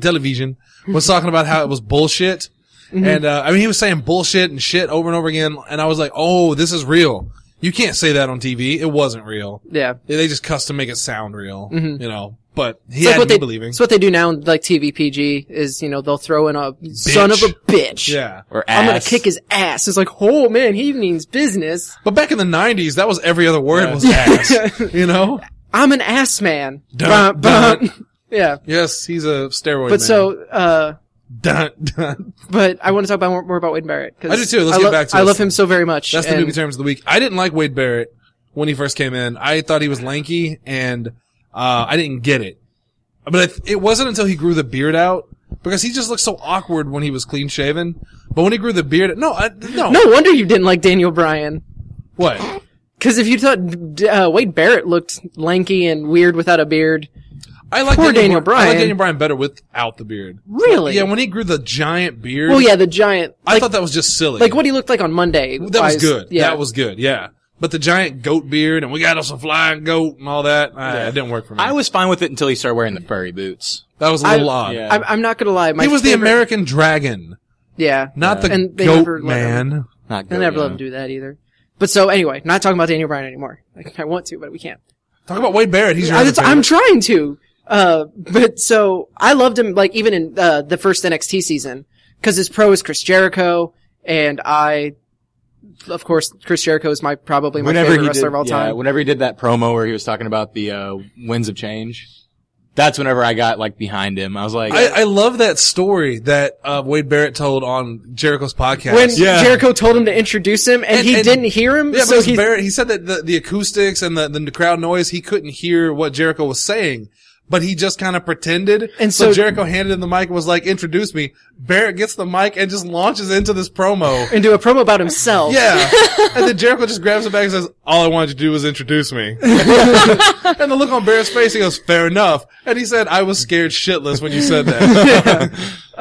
[SPEAKER 1] was talking about how it was bullshit. And, he was saying bullshit and shit over and over again, and I was like, oh, this is real. You can't say that on TV. It wasn't real.
[SPEAKER 4] Yeah.
[SPEAKER 1] They just custom make it sound real, you know, but he
[SPEAKER 4] It's
[SPEAKER 1] had
[SPEAKER 4] what
[SPEAKER 1] me
[SPEAKER 4] they,
[SPEAKER 1] believing.
[SPEAKER 4] it's what they do now in like TV PG is, they'll throw in a son of a bitch.
[SPEAKER 1] Yeah.
[SPEAKER 2] Or
[SPEAKER 4] I'm gonna
[SPEAKER 2] ass.
[SPEAKER 4] kick his ass. It's like, oh man, he means business.
[SPEAKER 1] But back in the 90s, that was every other word was ass. You know?
[SPEAKER 4] I'm an ass man.
[SPEAKER 1] Dun,
[SPEAKER 4] Bum, bum. Yeah.
[SPEAKER 1] Yes, he's a steroid
[SPEAKER 4] But
[SPEAKER 1] man.
[SPEAKER 4] so,
[SPEAKER 1] Dun, dun.
[SPEAKER 4] but I want to talk about more about Wade Barrett. 'Cause
[SPEAKER 1] I do too. Let's get back to
[SPEAKER 4] I
[SPEAKER 1] it.
[SPEAKER 4] love him so very much.
[SPEAKER 1] That's the
[SPEAKER 4] and
[SPEAKER 1] movie terms of the week. I didn't like Wade Barrett when he first came in. I thought he was lanky and, I didn't get it. But it wasn't until he grew the beard out, because he just looked so awkward when he was clean shaven. But when he grew the beard, no.
[SPEAKER 4] No wonder you didn't like Daniel Bryan.
[SPEAKER 1] What?
[SPEAKER 4] Because if you thought Wade Barrett looked lanky and weird without a beard,
[SPEAKER 1] I like
[SPEAKER 4] Poor Daniel
[SPEAKER 1] I
[SPEAKER 4] Bryan.
[SPEAKER 1] like Daniel Bryan better without the beard.
[SPEAKER 4] really?
[SPEAKER 1] Yeah, when he grew the giant beard.
[SPEAKER 4] Well, yeah, the giant.
[SPEAKER 1] I
[SPEAKER 4] Like,
[SPEAKER 1] thought that was just silly.
[SPEAKER 4] like what he looked like on Monday.
[SPEAKER 1] That was
[SPEAKER 4] wise.
[SPEAKER 1] good.
[SPEAKER 4] Yeah.
[SPEAKER 1] That was good. Yeah. But the giant goat beard and we got us a flying goat and all that, it didn't work for me.
[SPEAKER 2] I was fine with it until he started wearing the furry boots.
[SPEAKER 1] that was a little odd.
[SPEAKER 2] Yeah.
[SPEAKER 4] I'm not gonna lie.
[SPEAKER 1] He was the American dragon,
[SPEAKER 4] Yeah.
[SPEAKER 1] not the
[SPEAKER 4] And they
[SPEAKER 1] goat
[SPEAKER 4] never let him.
[SPEAKER 1] man.
[SPEAKER 2] Not
[SPEAKER 4] I
[SPEAKER 2] good.
[SPEAKER 4] never let him do that either. But so anyway, not talking about Daniel Bryan anymore. Like, I want to, but we can't.
[SPEAKER 1] Talk about Wade Barrett. He's your other
[SPEAKER 4] I'm
[SPEAKER 1] favorite.
[SPEAKER 4] trying to. But so I loved him, like even in the first NXT season, because his pro is Chris Jericho, and of course, Chris Jericho is probably my favorite wrestler of all time.
[SPEAKER 2] Whenever he did that promo where he was talking about the winds of change, that's whenever I got like behind him. I was like,
[SPEAKER 1] I love that story that Wade Barrett told on Jericho's podcast.
[SPEAKER 4] When
[SPEAKER 2] Yeah.
[SPEAKER 4] Jericho told him to introduce him, and he didn't hear him,
[SPEAKER 1] Yeah,
[SPEAKER 4] so
[SPEAKER 1] because
[SPEAKER 4] he
[SPEAKER 1] Barrett, he said that the acoustics and the crowd noise, he couldn't hear what Jericho was saying. But he just kind of pretended.
[SPEAKER 4] And
[SPEAKER 1] so
[SPEAKER 4] so
[SPEAKER 1] Jericho handed him the mic and was like, introduce me. Barrett gets the mic and just launches into this promo.
[SPEAKER 4] and do a promo about himself.
[SPEAKER 1] Yeah. And then Jericho just grabs it back and says, all I wanted you to do was introduce me. And the look on Barrett's face, he goes, fair enough. And he said, I was scared shitless when you said that.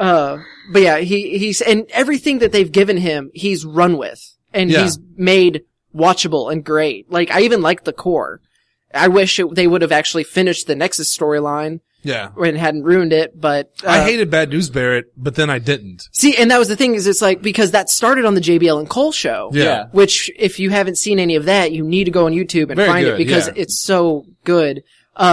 [SPEAKER 4] But yeah, he's and everything that they've given him, he's run with, and
[SPEAKER 1] Yeah.
[SPEAKER 4] he's made watchable and great. Like I even like the core. I wish they would have actually finished the Nexus storyline
[SPEAKER 1] Yeah.
[SPEAKER 4] and hadn't ruined it. But
[SPEAKER 1] I hated Bad News Barrett, but then I didn't.
[SPEAKER 4] see, and that was the thing is it's like because that started on the JBL and Cole show.
[SPEAKER 1] Yeah.
[SPEAKER 4] Which, if you haven't seen any of that, you need to go on YouTube and
[SPEAKER 1] Very
[SPEAKER 4] find
[SPEAKER 1] good,
[SPEAKER 4] it because
[SPEAKER 1] yeah.
[SPEAKER 4] it's so good.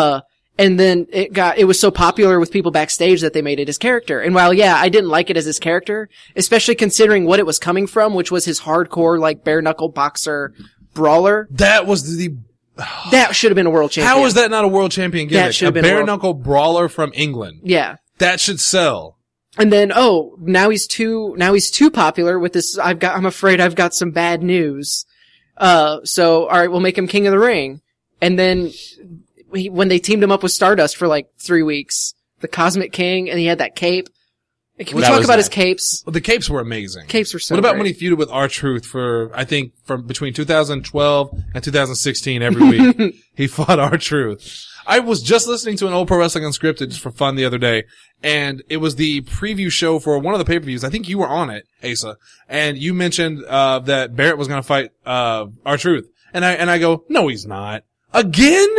[SPEAKER 4] And then it was so popular with people backstage that they made it his character. And while, yeah, I didn't like it as his character, especially considering what it was coming from, which was his hardcore, like, bare knuckle boxer brawler,
[SPEAKER 1] That was
[SPEAKER 4] that should have been a world champion.
[SPEAKER 1] how is that not a world champion gimmick?
[SPEAKER 4] That should
[SPEAKER 1] A
[SPEAKER 4] have been a
[SPEAKER 1] bare
[SPEAKER 4] world-
[SPEAKER 1] knuckle brawler from England.
[SPEAKER 4] Yeah.
[SPEAKER 1] That should sell.
[SPEAKER 4] And then, now he's too popular with this, I'm afraid I've got some bad news. So, alright, we'll make him King of the Ring. And then, when they teamed him up with Stardust for like 3 weeks, the Cosmic King, and he had that cape. Can we
[SPEAKER 2] That
[SPEAKER 4] talk
[SPEAKER 2] was
[SPEAKER 4] about his
[SPEAKER 2] nice.
[SPEAKER 4] capes?
[SPEAKER 1] Well, the capes were amazing.
[SPEAKER 4] Capes were so
[SPEAKER 1] What about
[SPEAKER 4] great.
[SPEAKER 1] when he feuded with R-Truth for, I think, from between 2012 and 2016 every week? He fought R-Truth. I was just listening to an old Pro Wrestling Unscripted just for fun the other day, and it was the preview show for one of the pay-per-views. I think you were on it, Asa, and you mentioned, that Barrett was gonna fight, R-Truth. And I go, no, he's not. Again?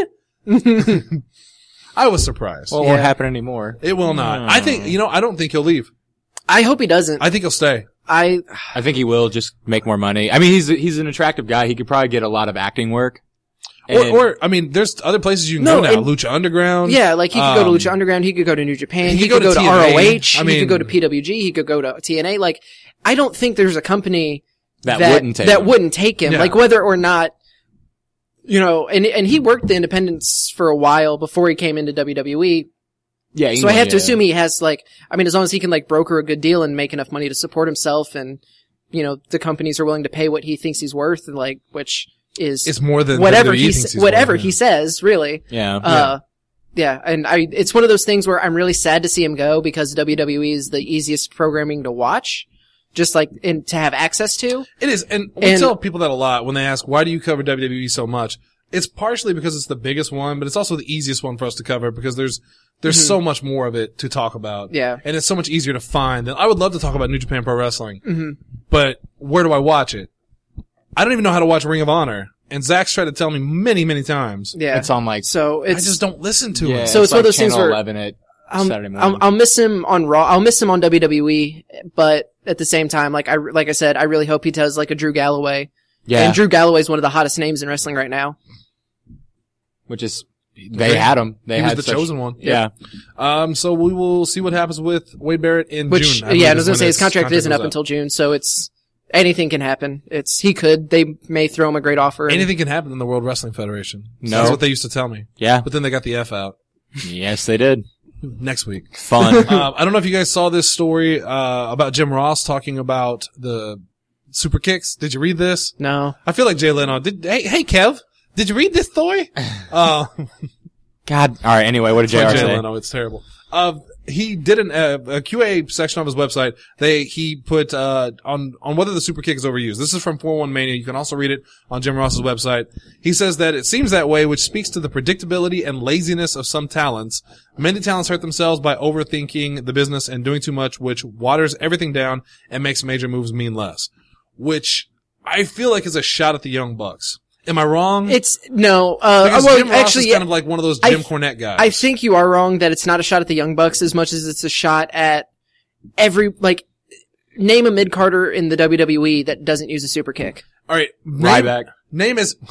[SPEAKER 1] I was surprised.
[SPEAKER 2] well, it won't happen anymore.
[SPEAKER 1] It will not. I think, I don't think he'll leave.
[SPEAKER 4] I hope he doesn't.
[SPEAKER 1] I think he'll stay.
[SPEAKER 4] I
[SPEAKER 2] think he will just make more money. I mean, he's an attractive guy. He could probably get a lot of acting work.
[SPEAKER 1] Or I mean, there's other places you can go now. Lucha Underground.
[SPEAKER 4] Yeah, like he could go to Lucha Underground. He could go to New Japan. He could go to
[SPEAKER 1] TNA.
[SPEAKER 4] ROH. He could go to PWG. He could go to TNA. Like, I don't think there's a company that wouldn't take him.
[SPEAKER 1] Yeah.
[SPEAKER 4] Like, whether or not, you know, and he worked the independents for a while before he came into WWE.
[SPEAKER 2] Yeah.
[SPEAKER 4] So I have to assume he has, like, I mean, as long as he can, like, broker a good deal and make enough money to support himself, and, you know, the companies are willing to pay what he thinks he's worth, and, like, which is
[SPEAKER 1] it's more than
[SPEAKER 4] whatever
[SPEAKER 1] WWE
[SPEAKER 4] he says, really.
[SPEAKER 2] Yeah.
[SPEAKER 4] Yeah, and it's one of those things where I'm really sad to see him go, because WWE is the easiest programming to watch, just like, and to have access to.
[SPEAKER 1] It is, and we tell people that a lot when they ask, why do you cover WWE so much? It's partially because it's the biggest one, but it's also the easiest one for us to cover, because there's so much more of it to talk about.
[SPEAKER 4] Yeah.
[SPEAKER 1] And it's so much easier to find. And I would love to talk about New Japan Pro Wrestling.
[SPEAKER 4] Mm-hmm.
[SPEAKER 1] But where do I watch it? I don't even know how to watch Ring of Honor. And Zach's tried to tell me many, many times.
[SPEAKER 4] Yeah.
[SPEAKER 2] It's on, like,
[SPEAKER 4] so
[SPEAKER 1] I just don't listen to it.
[SPEAKER 4] So it's one of those things
[SPEAKER 2] Channel
[SPEAKER 4] where
[SPEAKER 2] 11 at Saturday morning.
[SPEAKER 4] I'll miss him on Raw. I'll miss him on WWE, but at the same time, like I said, I really hope he does like a Drew Galloway.
[SPEAKER 2] Yeah.
[SPEAKER 4] And Drew Galloway is one of the hottest names in wrestling right now.
[SPEAKER 2] Which is, they had him.
[SPEAKER 1] He was the chosen one.
[SPEAKER 2] Yeah.
[SPEAKER 1] So we will see what happens with Wade Barrett in
[SPEAKER 4] Which,
[SPEAKER 1] June.
[SPEAKER 4] I was gonna say his contract isn't
[SPEAKER 1] goes
[SPEAKER 4] up until June, so anything can happen. They may throw him a great offer.
[SPEAKER 1] Anything can happen in the World Wrestling Federation.
[SPEAKER 2] No.
[SPEAKER 1] That's what they used to tell me.
[SPEAKER 2] Yeah.
[SPEAKER 1] But then they got the F out.
[SPEAKER 2] Yes, they did.
[SPEAKER 1] Next week.
[SPEAKER 2] Fun.
[SPEAKER 1] I don't know if you guys saw this story, about Jim Ross talking about the super kicks. Did you read this?
[SPEAKER 4] No.
[SPEAKER 1] I feel like Jay Leno. Hey, Kev, did you read this story?
[SPEAKER 2] God. All right. Anyway, what did JR
[SPEAKER 1] Jay
[SPEAKER 2] say?
[SPEAKER 1] Leno, it's terrible. He did a QA section of his website. He put, on whether the super kick is overused. This is from 4-1 Mania. You can also read it on Jim Ross's website. He says that it seems that way, which speaks to the predictability and laziness of some talents. Many talents hurt themselves by overthinking the business and doing too much, which waters everything down and makes major moves mean less. Which I feel like is a shot at the Young Bucks. Am I wrong?
[SPEAKER 4] It's no.
[SPEAKER 1] Because
[SPEAKER 4] well,
[SPEAKER 1] Jim Ross
[SPEAKER 4] actually,
[SPEAKER 1] is kind of like one of those Jim Cornette guys.
[SPEAKER 4] I think you are wrong that it's not a shot at the Young Bucks as much as it's a shot at name a mid-carder in the WWE that doesn't use a super kick.
[SPEAKER 1] All right,
[SPEAKER 2] Ryback.
[SPEAKER 1] Name is.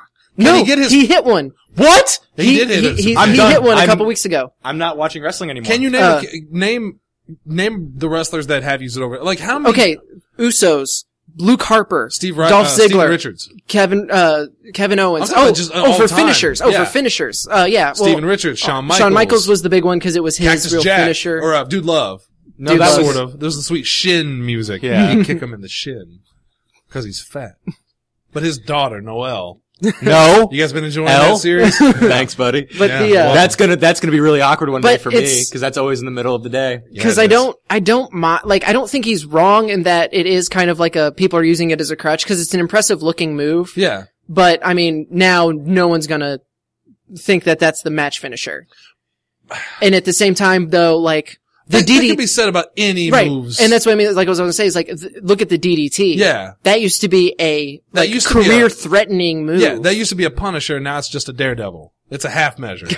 [SPEAKER 4] He hit one.
[SPEAKER 1] What? He did hit it.
[SPEAKER 4] He hit one a couple weeks ago.
[SPEAKER 2] I'm not watching wrestling anymore.
[SPEAKER 1] Can you name the wrestlers that have used it over? Like how many?
[SPEAKER 4] Okay, Usos, Luke Harper,
[SPEAKER 1] Steve
[SPEAKER 4] Dolph Ziggler,
[SPEAKER 1] Richards,
[SPEAKER 4] Kevin Owens.
[SPEAKER 1] For
[SPEAKER 4] finishers.
[SPEAKER 1] Yeah.
[SPEAKER 4] For finishers. Yeah.
[SPEAKER 1] Steven Richards, Shawn Michaels.
[SPEAKER 4] Shawn Michaels was the big one because it was his
[SPEAKER 1] Cactus
[SPEAKER 4] real
[SPEAKER 1] Jack,
[SPEAKER 4] finisher.
[SPEAKER 1] or Dude Love.
[SPEAKER 2] No,
[SPEAKER 1] Dude
[SPEAKER 2] that
[SPEAKER 1] Love,
[SPEAKER 2] was
[SPEAKER 1] sort of. There's the sweet shin music.
[SPEAKER 2] Yeah.
[SPEAKER 1] You kick him in the shin because he's fat. But his daughter, Noelle.
[SPEAKER 2] No.
[SPEAKER 1] You guys been enjoying that series?
[SPEAKER 2] Thanks, buddy.
[SPEAKER 4] But
[SPEAKER 1] Yeah,
[SPEAKER 2] that's gonna be really awkward one day
[SPEAKER 4] But
[SPEAKER 2] for me
[SPEAKER 4] it's-
[SPEAKER 2] because that's always in the middle of the day.
[SPEAKER 4] Because
[SPEAKER 1] Yeah,
[SPEAKER 4] I
[SPEAKER 1] it is.
[SPEAKER 4] I don't think he's wrong in that it is kind of like people are using it as a crutch because it's an impressive looking move.
[SPEAKER 1] Yeah.
[SPEAKER 4] But I mean, now no one's gonna think that that's the match finisher. And at the same time, though, like the
[SPEAKER 1] That
[SPEAKER 4] DDT,
[SPEAKER 1] could be said about any
[SPEAKER 4] right?
[SPEAKER 1] moves.
[SPEAKER 4] And that's what I mean. Like I was going to say is like, look at the DDT.
[SPEAKER 1] Yeah.
[SPEAKER 4] that used to be a
[SPEAKER 1] That used to be
[SPEAKER 4] career threatening move.
[SPEAKER 1] Yeah, that used to be a Punisher, now it's just a Daredevil. It's a half measure.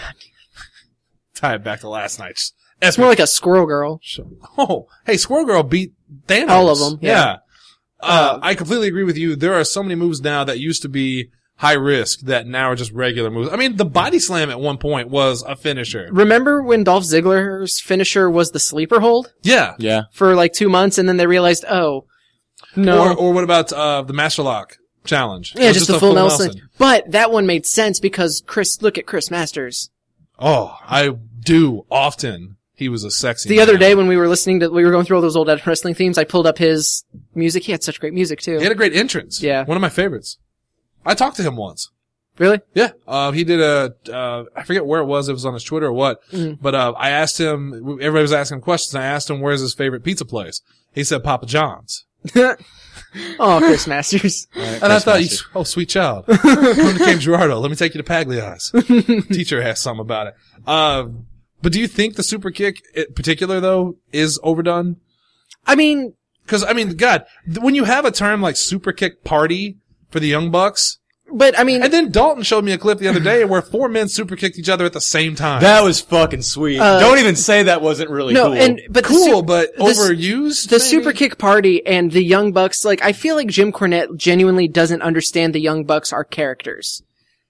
[SPEAKER 1] Tie it back to last night's.
[SPEAKER 4] It's more like a Squirrel Girl.
[SPEAKER 1] Oh, hey, Squirrel Girl beat Thanos.
[SPEAKER 4] All of them, yeah.
[SPEAKER 1] I completely agree with you. There are so many moves now that used to be high risk that now are just regular moves. I mean, the body slam at one point was a finisher.
[SPEAKER 4] Remember when Dolph Ziggler's finisher was the sleeper hold
[SPEAKER 1] Yeah.
[SPEAKER 2] Yeah.
[SPEAKER 4] for like 2 months, and then they realized, oh, no.
[SPEAKER 1] Or what about the Master Lock challenge? It
[SPEAKER 4] Yeah,
[SPEAKER 1] was
[SPEAKER 4] just a full Nelson. But that one made sense because look at Chris Masters.
[SPEAKER 1] Oh, I do often. He was a sexy
[SPEAKER 4] The other
[SPEAKER 1] man.
[SPEAKER 4] day when we were going through all those old wrestling themes, I pulled up his music. He had such great music too.
[SPEAKER 1] He had a great entrance.
[SPEAKER 4] Yeah.
[SPEAKER 1] One of my favorites. I talked to him once.
[SPEAKER 4] Really?
[SPEAKER 1] Yeah. He did I forget where it was was on his Twitter or what, but, I asked him, everybody was asking questions. I asked him where's his favorite pizza place. He said Papa John's.
[SPEAKER 4] Oh, Chris Masters.
[SPEAKER 1] And I thought, oh, sweet child. Come to Camp Girardeau. Let me take you to Pagliai's. Teacher asked something about it. But do you think the super kick in particular though is overdone?
[SPEAKER 4] I mean,
[SPEAKER 1] Cause I mean, God, when you have a term like super kick party for the Young Bucks,
[SPEAKER 4] But I mean,
[SPEAKER 1] And then Dalton showed me a clip the other day where 4 men super kicked each other at the same time.
[SPEAKER 2] That was fucking sweet. Don't even say that wasn't really
[SPEAKER 4] no,
[SPEAKER 2] cool.
[SPEAKER 4] but
[SPEAKER 1] cool, but overused.
[SPEAKER 4] The
[SPEAKER 1] maybe?
[SPEAKER 4] Super Kick Party and the Young Bucks, like, I feel like Jim Cornette genuinely doesn't understand the Young Bucks are characters.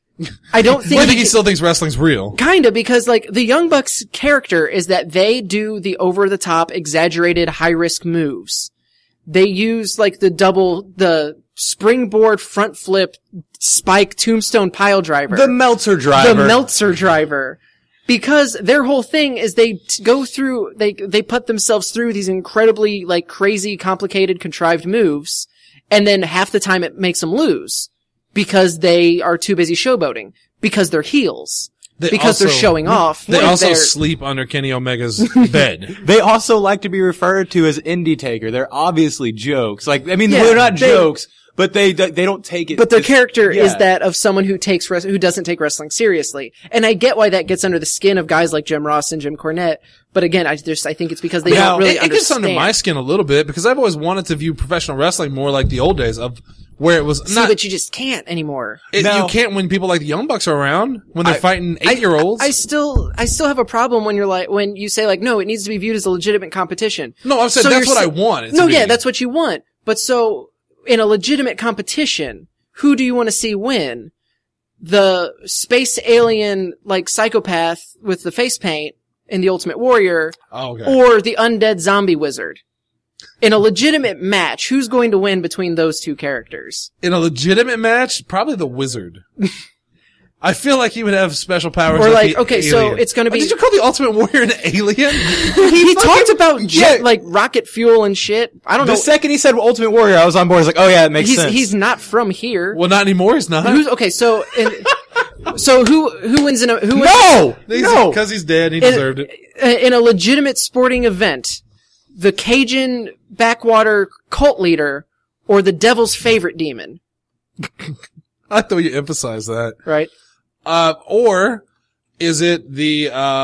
[SPEAKER 4] I don't think.
[SPEAKER 1] I think he still thinks wrestling's real.
[SPEAKER 4] Kinda, because like the Young Bucks character is that they do the over-the-top, exaggerated, high-risk moves. They use like the springboard front flip spike tombstone pile driver.
[SPEAKER 2] the Meltzer driver.
[SPEAKER 4] The Meltzer driver. Because their whole thing is they go through, they put themselves through these incredibly like crazy, complicated, contrived moves, and then half the time it makes them lose. Because they are too busy showboating. Because they're heels. Because they're showing off.
[SPEAKER 1] They
[SPEAKER 4] Like,
[SPEAKER 1] also
[SPEAKER 4] they're-
[SPEAKER 1] sleep under Kenny Omega's bed.
[SPEAKER 2] They also like to be referred to as Indie Taker. They're obviously jokes. Like, I mean,
[SPEAKER 4] Yeah,
[SPEAKER 2] they're not
[SPEAKER 4] they-
[SPEAKER 2] jokes, but they don't take it.
[SPEAKER 4] But their
[SPEAKER 2] it's-
[SPEAKER 4] character is
[SPEAKER 2] yeah.
[SPEAKER 4] that of someone who who doesn't take wrestling seriously. And I get why that gets under the skin of guys like Jim Ross and Jim Cornette. But again, I think it's because they don't really
[SPEAKER 1] it
[SPEAKER 4] understand.
[SPEAKER 1] gets under my skin a little bit because I've always wanted to view professional wrestling more like the old days of where it was
[SPEAKER 4] See,
[SPEAKER 1] not.
[SPEAKER 4] but you just can't anymore.
[SPEAKER 1] You
[SPEAKER 2] No.
[SPEAKER 1] can't when people like the Young Bucks are around when they're fighting 8-year-olds.
[SPEAKER 4] I still have a problem when you say like, no, it needs to be viewed as a legitimate competition.
[SPEAKER 1] No, I've said
[SPEAKER 4] So
[SPEAKER 1] that's
[SPEAKER 4] you're
[SPEAKER 1] what I
[SPEAKER 4] sa-
[SPEAKER 1] want. It to
[SPEAKER 4] No,
[SPEAKER 1] be.
[SPEAKER 4] yeah, that's what you want. But so, in a legitimate competition, who do you want to see win? The space alien, like, psychopath with the face paint in The Ultimate Warrior,
[SPEAKER 1] Oh, okay.
[SPEAKER 4] or the undead zombie wizard? In a legitimate match, who's going to win between those two characters?
[SPEAKER 1] In a legitimate match, probably the Wizard. I feel like he would have special powers.
[SPEAKER 4] Or
[SPEAKER 1] like
[SPEAKER 4] like,
[SPEAKER 1] the
[SPEAKER 4] okay, so
[SPEAKER 1] alien.
[SPEAKER 4] it's gonna be-
[SPEAKER 1] Did you call the Ultimate Warrior an alien?
[SPEAKER 4] He talked about jet, like, rocket fuel and shit. I don't
[SPEAKER 2] The
[SPEAKER 4] know.
[SPEAKER 2] second he said Ultimate Warrior, I was on board. I was like, oh yeah, it makes sense.
[SPEAKER 4] He's not from here.
[SPEAKER 1] Well, not anymore. He's not.
[SPEAKER 4] Okay, so, so who wins in a, who wins?
[SPEAKER 2] no! No!
[SPEAKER 1] Because he's dead. He deserved it.
[SPEAKER 4] In a legitimate sporting event, the Cajun backwater cult leader or the devil's favorite demon,
[SPEAKER 1] I thought you emphasized that.
[SPEAKER 4] right?
[SPEAKER 1] Or is it the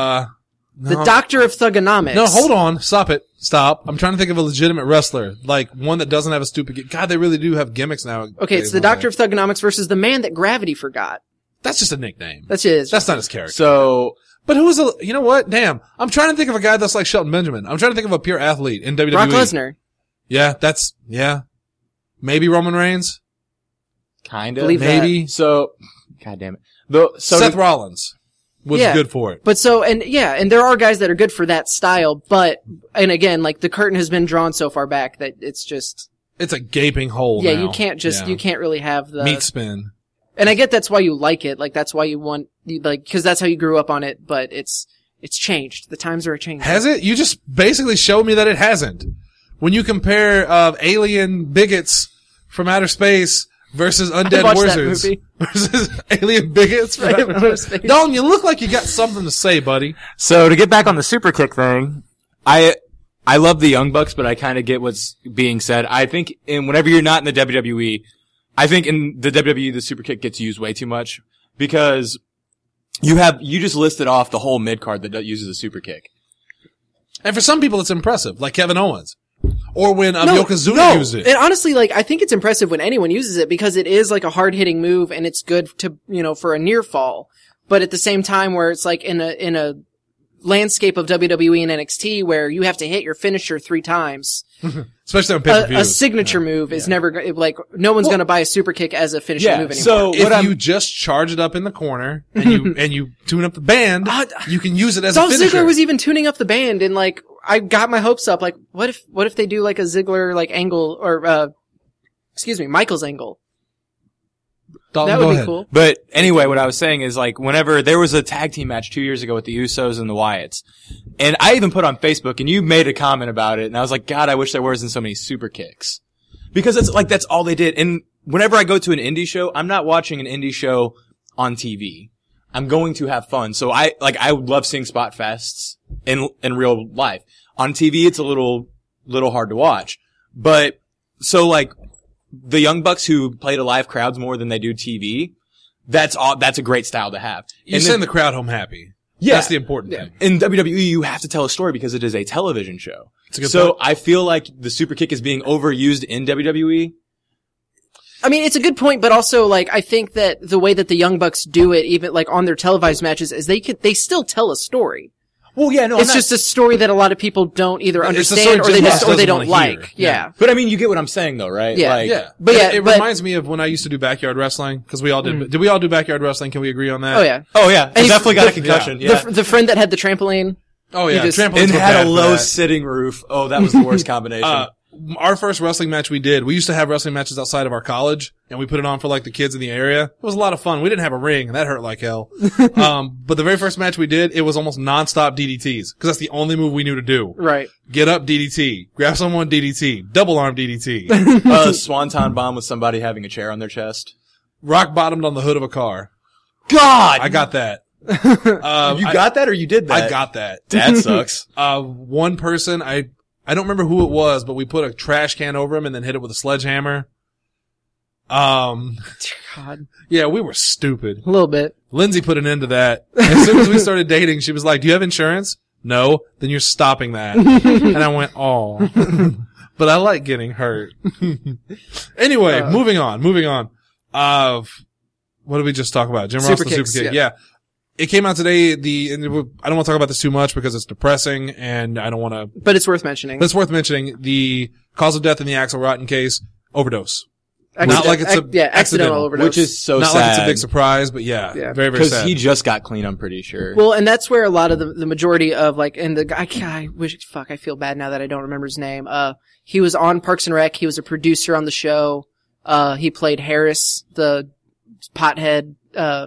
[SPEAKER 4] The doctor of thugonomics.
[SPEAKER 1] No, hold on. Stop it. Stop. I'm trying to think of a legitimate wrestler. Like, one that doesn't have a stupid... God, they really do have gimmicks now.
[SPEAKER 4] Okay, it's the doctor of thugonomics versus the man that gravity forgot.
[SPEAKER 1] That's just a nickname.
[SPEAKER 4] That's his.
[SPEAKER 1] That's not his character.
[SPEAKER 2] So,
[SPEAKER 1] But who is a... You know what? Damn. I'm trying to think of a guy that's like Shelton Benjamin. I'm trying to think of a pure athlete in WWE.
[SPEAKER 4] Brock Lesnar.
[SPEAKER 1] Yeah, that's... Yeah. Maybe Roman Reigns.
[SPEAKER 2] kinda.
[SPEAKER 4] Believe that.
[SPEAKER 1] Maybe.
[SPEAKER 2] So, god damn it.
[SPEAKER 1] Seth Rollins was
[SPEAKER 4] Yeah.
[SPEAKER 1] good for it.
[SPEAKER 4] But so, and there are guys that are good for that style, but, and again, like, the curtain has been drawn so far back that it's just,
[SPEAKER 1] It's a gaping hole
[SPEAKER 4] yeah,
[SPEAKER 1] now.
[SPEAKER 4] you can't just,
[SPEAKER 1] Yeah.
[SPEAKER 4] you can't really have the,
[SPEAKER 1] Meat spin.
[SPEAKER 4] and I get that's why you like it, like, that's why you want, like, cause that's how you grew up on it, but it's changed. The times are changing.
[SPEAKER 1] Has it? You just basically showed me that it hasn't. When you compare alien bigots from outer space versus undead
[SPEAKER 4] watched that
[SPEAKER 1] wizards
[SPEAKER 4] movie.
[SPEAKER 1] versus alien bigots from
[SPEAKER 4] From
[SPEAKER 1] outer
[SPEAKER 4] outer
[SPEAKER 1] space.
[SPEAKER 4] space.
[SPEAKER 1] Dalton, you look like you got something to say, buddy.
[SPEAKER 2] So to get back on the super kick thing, I love the Young Bucks, but I kind of get what's being said. I think whenever you're not in the WWE, I think in the WWE the super kick gets used way too much because you just listed off the whole mid card that uses a super kick.
[SPEAKER 1] And for some people, it's impressive, like Kevin Owens. Or when Yokozuna used it.
[SPEAKER 4] And honestly, like, I think it's impressive when anyone uses it because it is like a hard-hitting move and it's good to, for a near fall. But at the same time where it's like in a landscape of WWE and NXT where you have to hit your finisher 3 times,
[SPEAKER 1] Especially on pay-per-views.
[SPEAKER 4] a signature move is never, like, no one's gonna buy a super kick as a finishing
[SPEAKER 2] Yeah,
[SPEAKER 4] move anymore.
[SPEAKER 2] so
[SPEAKER 1] If you just charge it up in the corner and you tune up the band, you can use it as
[SPEAKER 4] Dolph
[SPEAKER 1] a finisher.
[SPEAKER 4] Ziggler was even tuning up the band and like, I got my hopes up, like, what if they do like a Ziggler, like, angle, or, Michael's angle?
[SPEAKER 1] Dalton,
[SPEAKER 4] That
[SPEAKER 1] go
[SPEAKER 4] would be
[SPEAKER 1] ahead.
[SPEAKER 4] cool.
[SPEAKER 2] But anyway, what I was saying is like whenever there was a tag team match 2 years ago with the Usos and the Wyatts, and I even put on Facebook and you made a comment about it, and I was like, God, I wish there wasn't so many super kicks. Because it's like, that's all they did. And whenever I go to an indie show, I'm not watching an indie show on TV. I'm going to have fun. So I would love seeing spot fests in real life. On TV, it's a little hard to watch. But, so like, the Young Bucks who play to live crowds more than they do TV, that's a great style to have.
[SPEAKER 1] You
[SPEAKER 2] And
[SPEAKER 1] send
[SPEAKER 2] then-
[SPEAKER 1] the crowd home happy.
[SPEAKER 2] Yeah.
[SPEAKER 1] That's the important thing.
[SPEAKER 2] In WWE, you have to tell a story because it is a television show.
[SPEAKER 1] a good
[SPEAKER 2] So
[SPEAKER 1] point.
[SPEAKER 2] I feel like the super kick is being overused in WWE.
[SPEAKER 4] I mean, it's a good point, but also, like, I think that the way that the Young Bucks do it, even, like, on their televised matches, is they still tell a story.
[SPEAKER 2] Well, yeah, no,
[SPEAKER 4] It's just a story that a lot of people don't either
[SPEAKER 1] It's a
[SPEAKER 4] understand
[SPEAKER 1] story
[SPEAKER 4] or they
[SPEAKER 1] Jim Ross
[SPEAKER 4] or they
[SPEAKER 1] doesn't
[SPEAKER 4] don't
[SPEAKER 1] wanna hear.
[SPEAKER 4] like. Yeah.
[SPEAKER 2] But I mean, you get what I'm saying, though, right?
[SPEAKER 4] Yeah.
[SPEAKER 2] Like,
[SPEAKER 1] Yeah.
[SPEAKER 4] But yeah,
[SPEAKER 1] it
[SPEAKER 4] but-
[SPEAKER 1] reminds me of when I used to do backyard wrestling, because we all did. Did we all do backyard wrestling? Can we agree on that?
[SPEAKER 4] Oh yeah.
[SPEAKER 2] Oh yeah, I
[SPEAKER 4] And
[SPEAKER 2] definitely got a
[SPEAKER 4] the-
[SPEAKER 2] concussion.
[SPEAKER 4] The
[SPEAKER 2] Yeah.
[SPEAKER 4] the friend that had the trampoline.
[SPEAKER 1] Oh yeah.
[SPEAKER 4] You just-
[SPEAKER 1] Trampolines
[SPEAKER 2] And
[SPEAKER 1] were
[SPEAKER 2] had
[SPEAKER 1] bad
[SPEAKER 2] a
[SPEAKER 1] for
[SPEAKER 2] low
[SPEAKER 1] that.
[SPEAKER 2] sitting roof. Oh, that was the worst combination.
[SPEAKER 1] Our first wrestling match we did, we used to have wrestling matches outside of our college, and we put it on for like the kids in the area. It was a lot of fun. We didn't have a ring, and that hurt like hell. But the very first match we did, it was almost nonstop DDTs, because that's the only move we knew to do.
[SPEAKER 4] Right.
[SPEAKER 1] Get up DDT, grab someone DDT, double arm DDT,
[SPEAKER 2] Swanton bomb with somebody having a chair on their chest.
[SPEAKER 1] rock bottomed on the hood of a car.
[SPEAKER 2] God,
[SPEAKER 1] I got that.
[SPEAKER 2] you got that or you did that?
[SPEAKER 1] I got that.
[SPEAKER 2] That sucks.
[SPEAKER 1] One person, I don't remember who it was, but we put a trash can over him and then hit it with a sledgehammer.
[SPEAKER 4] God.
[SPEAKER 1] Yeah, we were stupid.
[SPEAKER 4] A little bit.
[SPEAKER 1] Lindsay put an end to that. As soon as we started dating, she was like, "Do you have insurance?" "No." "Then you're stopping that." And I went, "Oh." But I like getting hurt. Anyway, moving on. What did we just talk about? Jim Ross, the
[SPEAKER 4] Super
[SPEAKER 1] Super
[SPEAKER 4] Kicks,
[SPEAKER 1] Kick. Yeah. It came out today. I don't want to talk about this too much because it's depressing and I don't want to.
[SPEAKER 4] But it's worth mentioning.
[SPEAKER 1] But it's worth mentioning. The cause of death in the Axl Rotten case, overdose. Not
[SPEAKER 4] Accident-
[SPEAKER 1] like it's
[SPEAKER 4] accidental overdose.
[SPEAKER 2] Which is so
[SPEAKER 1] Not
[SPEAKER 2] sad.
[SPEAKER 1] like it's a big surprise, but yeah. Very, very
[SPEAKER 2] Because
[SPEAKER 1] sad.
[SPEAKER 2] he just got clean, I'm pretty sure.
[SPEAKER 4] Well, and that's where a lot of the majority of like, and the guy, I feel bad now that I don't remember his name. He was on Parks and Rec. He was a producer on the show. He played Harris, the pothead,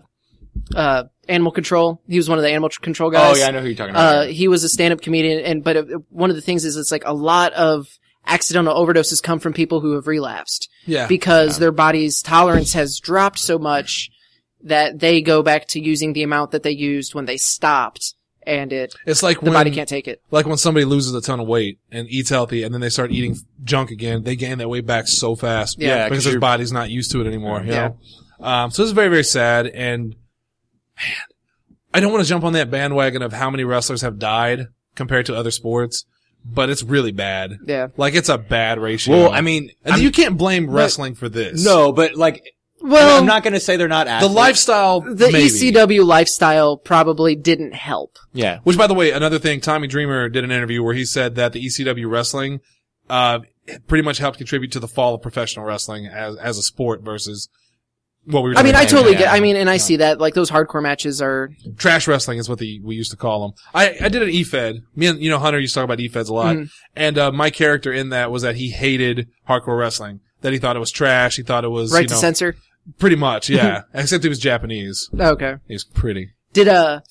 [SPEAKER 4] Animal Control. He was one of the Animal Control guys.
[SPEAKER 2] Oh yeah, I know who you're talking about.
[SPEAKER 4] He was a stand-up comedian, but one of the things is it's like a lot of accidental overdoses come from people who have relapsed.
[SPEAKER 1] Yeah.
[SPEAKER 4] Because their body's tolerance has dropped so much that they go back to using the amount that they used when they stopped, and
[SPEAKER 1] It's like
[SPEAKER 4] the body can't take it.
[SPEAKER 1] Like when somebody loses a ton of weight and eats healthy and then they start eating junk again, they gain that weight back so fast.
[SPEAKER 4] Yeah,
[SPEAKER 1] because
[SPEAKER 2] 'cause
[SPEAKER 1] their body's not used to it anymore, you
[SPEAKER 4] Yeah.
[SPEAKER 1] know? So it's very, very sad. And man, I don't want to jump on that bandwagon of how many wrestlers have died compared to other sports, but it's really bad.
[SPEAKER 4] Yeah.
[SPEAKER 1] Like it's a bad ratio.
[SPEAKER 2] Well, I mean,
[SPEAKER 1] and you can't blame wrestling for this.
[SPEAKER 2] no, but like,
[SPEAKER 4] Well,
[SPEAKER 2] I'm not going to say they're not
[SPEAKER 1] The
[SPEAKER 2] athletes.
[SPEAKER 1] lifestyle,
[SPEAKER 4] the
[SPEAKER 1] maybe.
[SPEAKER 4] ECW lifestyle probably didn't help.
[SPEAKER 2] Yeah.
[SPEAKER 1] Which, by the way, another thing, Tommy Dreamer did an interview where he said that the ECW wrestling, pretty much helped contribute to the fall of professional wrestling as a sport versus what we were
[SPEAKER 4] I mean, I
[SPEAKER 1] talking
[SPEAKER 4] totally
[SPEAKER 1] about.
[SPEAKER 4] get. I mean, and I see that. Like those hardcore matches are.
[SPEAKER 1] Trash wrestling is what we used to call them. I did an E-Fed. Me and, Hunter used to talk about E-Feds a lot.
[SPEAKER 4] Mm-hmm.
[SPEAKER 1] And, my character in that was that he hated hardcore wrestling. That he thought it was trash. He thought it was,
[SPEAKER 4] Right to censor.
[SPEAKER 1] pretty much, yeah. Except he was Japanese.
[SPEAKER 4] Okay.
[SPEAKER 1] He was pretty.
[SPEAKER 4] Did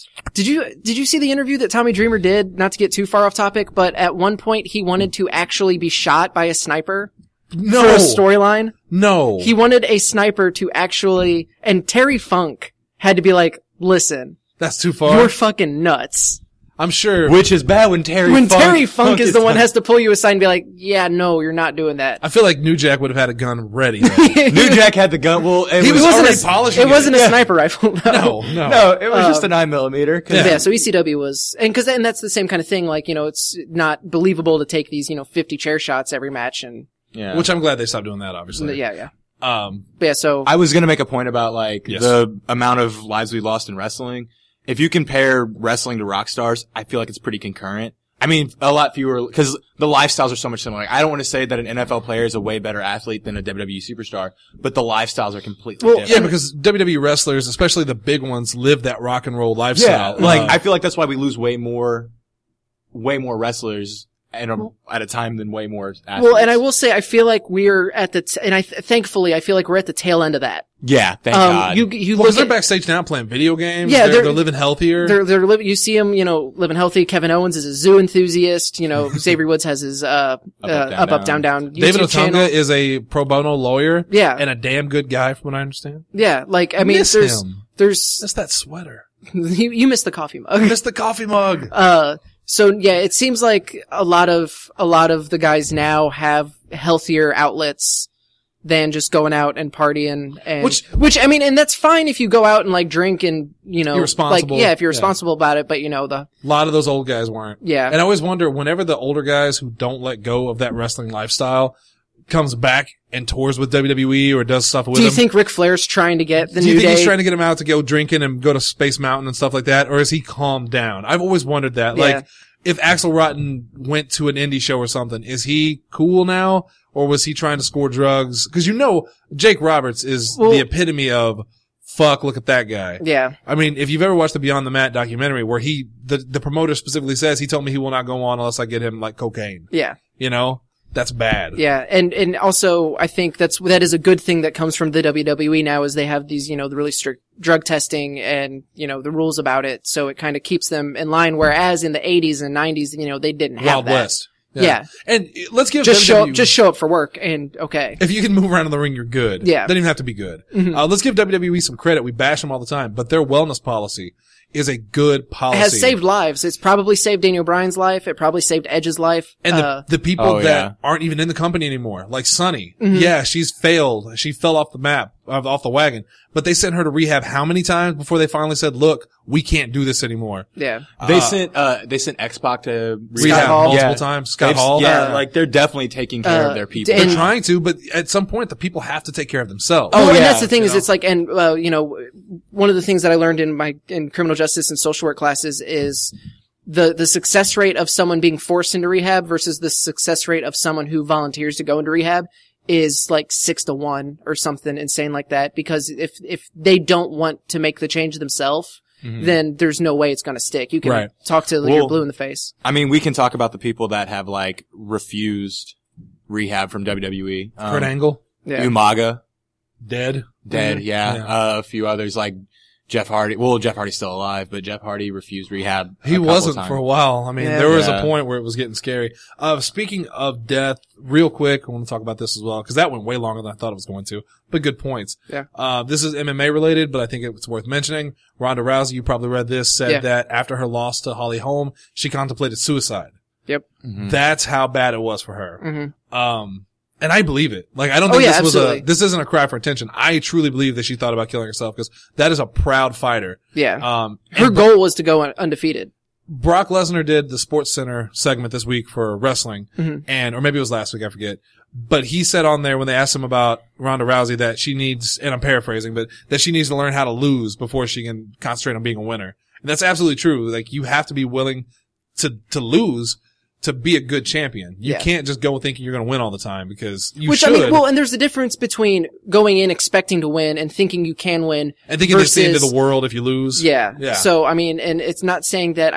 [SPEAKER 4] you see the interview that Tommy Dreamer did? Not to get too far off topic, but at one point he wanted to actually be shot by a sniper
[SPEAKER 1] No.
[SPEAKER 4] for a storyline.
[SPEAKER 1] No.
[SPEAKER 4] He wanted a sniper to actually, and Terry Funk had to be like, listen,
[SPEAKER 1] That's too far.
[SPEAKER 4] you're fucking nuts.
[SPEAKER 1] I'm sure.
[SPEAKER 2] Which is bad when Terry
[SPEAKER 4] Funk is the one has to pull you aside and be like, yeah, no, you're not doing that.
[SPEAKER 1] I feel like New Jack would have had a gun ready. though.
[SPEAKER 2] New Jack had the gun. Well, it
[SPEAKER 1] He
[SPEAKER 2] was
[SPEAKER 1] was
[SPEAKER 4] wasn't
[SPEAKER 1] already
[SPEAKER 4] a,
[SPEAKER 1] polishing
[SPEAKER 4] it wasn't
[SPEAKER 1] it.
[SPEAKER 4] a sniper rifle. though.
[SPEAKER 1] No.
[SPEAKER 2] no, it was just a 9mm.
[SPEAKER 4] Yeah. So ECW was, and that's the same kind of thing. Like, it's not believable to take these, 50 chair shots every match and,
[SPEAKER 2] Yeah.
[SPEAKER 1] Which I'm glad they stopped doing that, obviously.
[SPEAKER 4] yeah.
[SPEAKER 1] Um,
[SPEAKER 4] But yeah, so.
[SPEAKER 2] I was gonna make a point about like
[SPEAKER 1] Yes.
[SPEAKER 2] the amount of lives we lost in wrestling. If you compare wrestling to rock stars, I feel like it's pretty concurrent. I mean, a lot fewer, because the lifestyles are so much similar. Like, I don't want to say that an NFL player is a way better athlete than a WWE superstar, but the lifestyles are completely
[SPEAKER 1] yeah,
[SPEAKER 2] different.
[SPEAKER 1] because WWE wrestlers, especially the big ones, live that rock and roll lifestyle.
[SPEAKER 2] Like, I feel like that's why we lose way more wrestlers at a time than way more athletes.
[SPEAKER 4] Well, and I will say, I feel like we're at the, thankfully, I feel like we're at the tail end of that.
[SPEAKER 2] Yeah, thank God.
[SPEAKER 4] You
[SPEAKER 1] well,
[SPEAKER 4] look
[SPEAKER 1] they're
[SPEAKER 4] at,
[SPEAKER 1] backstage now playing video games.
[SPEAKER 4] Yeah,
[SPEAKER 1] they're living healthier.
[SPEAKER 4] they're living, you see them, living healthy. Kevin Owens is a zoo enthusiast. Xavier Woods has his, up, down, down.
[SPEAKER 1] David
[SPEAKER 4] YouTube channel.
[SPEAKER 1] Otunga is a pro bono lawyer.
[SPEAKER 4] Yeah.
[SPEAKER 1] And a damn good guy, from what I understand.
[SPEAKER 4] Yeah. Like, I mean,
[SPEAKER 1] Miss him.
[SPEAKER 4] there's,
[SPEAKER 1] That's that sweater.
[SPEAKER 4] you missed the coffee mug.
[SPEAKER 1] Miss the coffee mug.
[SPEAKER 4] So yeah, it seems like a lot of the guys now have healthier outlets than just going out and partying and which I mean, and that's fine if you go out and like drink and
[SPEAKER 1] You're responsible.
[SPEAKER 4] like if you're responsible about it, but
[SPEAKER 1] A lot of those old guys weren't.
[SPEAKER 4] Yeah.
[SPEAKER 1] And I always wonder, whenever the older guys who don't let go of that wrestling lifestyle comes back and tours with WWE or does stuff with
[SPEAKER 4] Do you
[SPEAKER 1] him.
[SPEAKER 4] think Ric Flair's trying to get the
[SPEAKER 1] Do you
[SPEAKER 4] New
[SPEAKER 1] think
[SPEAKER 4] Day?
[SPEAKER 1] he's trying to get him out to go drinking and go to Space Mountain and stuff like that? Or is he calmed down? I've always wondered that.
[SPEAKER 4] Yeah.
[SPEAKER 1] Like, if Axl Rotten went to an indie show or something, is he cool now? Or was he trying to score drugs? Cause Jake Roberts is the epitome of, fuck, look at that guy.
[SPEAKER 4] Yeah.
[SPEAKER 1] I mean, if you've ever watched the Beyond the Mat documentary where the promoter specifically says, he told me he will not go on unless I get him like cocaine.
[SPEAKER 4] Yeah.
[SPEAKER 1] You know? That's bad.
[SPEAKER 4] Yeah, and also I think that is a good thing that comes from the WWE now is they have these, the really strict drug testing and, the rules about it. So it kind of keeps them in line. Whereas in the 80s and 90s, they didn't have
[SPEAKER 1] Wild
[SPEAKER 4] that.
[SPEAKER 1] West.
[SPEAKER 4] Yeah.
[SPEAKER 1] And let's give
[SPEAKER 4] Just
[SPEAKER 1] WWE
[SPEAKER 4] show up for work and okay.
[SPEAKER 1] If you can move around in the ring, you're good.
[SPEAKER 4] Yeah.
[SPEAKER 1] Doesn't even have to be good. Let's give WWE some credit. We bash them all the time, but their wellness policy is a good policy.
[SPEAKER 4] It has saved lives. It's probably saved Daniel Bryan's life. It probably saved Edge's life.
[SPEAKER 1] And the people that aren't even in the company anymore, like Sunny. Yeah, she's failed. She fell off the map, off the wagon. But they sent her to rehab how many times before they finally said, look, we can't do this anymore.
[SPEAKER 4] Yeah.
[SPEAKER 2] They sent X-Pac to
[SPEAKER 1] Rehab
[SPEAKER 4] Hall.
[SPEAKER 1] multiple times. Scott Hall.
[SPEAKER 2] Yeah, like they're definitely taking care of their people.
[SPEAKER 1] They're trying to, but at some point the people have to take care of themselves.
[SPEAKER 4] Oh, and
[SPEAKER 2] yeah,
[SPEAKER 4] that's the thing is it's like, and, one of the things that I learned in criminal justice and social work classes is the success rate of someone being forced into rehab versus the success rate of someone who volunteers to go into rehab is like 6-1 or something insane like that. Because if they don't want to make the change themselves, then there's no way it's going to stick. You can talk to your blue in the face.
[SPEAKER 2] I mean, we can talk about the people that have like refused rehab from WWE.
[SPEAKER 1] Kurt Angle.
[SPEAKER 4] Yeah.
[SPEAKER 2] Umaga.
[SPEAKER 1] Dead.
[SPEAKER 2] Yeah. A few others like Jeff Hardy. Well, Jeff Hardy's still alive, but Jeff Hardy refused rehab.
[SPEAKER 1] He wasn't for a while. I mean, there was
[SPEAKER 2] Yeah.
[SPEAKER 1] a point where it was getting scary. Speaking of death, real quick, I want to talk about this as well, because that went way longer than I thought it was going to, but good points.
[SPEAKER 4] Yeah.
[SPEAKER 1] This is MMA related, but I think it's worth mentioning. Ronda Rousey, you probably read this, said that after her loss to Holly Holm, she contemplated suicide.
[SPEAKER 4] Yep.
[SPEAKER 1] That's how bad it was for her. And I believe it. Like, I don't
[SPEAKER 4] Oh,
[SPEAKER 1] think
[SPEAKER 4] yeah,
[SPEAKER 1] this isn't a cry for attention. I truly believe that she thought about killing herself because that is a proud fighter.
[SPEAKER 4] Yeah. Her goal was to go undefeated.
[SPEAKER 1] Brock Lesnar did the Sports Center segment this week for wrestling, or maybe it was last week, I forget. But he said on there when they asked him about Ronda Rousey that she needs, and I'm paraphrasing, but that she needs to learn how to lose before she can concentrate on being a winner. And that's absolutely true. Like, you have to be willing to lose to be a good champion. You can't just go thinking you're going to win all the time because you should.
[SPEAKER 4] I mean, and there's a difference between going in expecting to win and thinking you can win.
[SPEAKER 1] And thinking it's the end of the world if you lose.
[SPEAKER 4] Yeah. So, I mean, and it's not saying that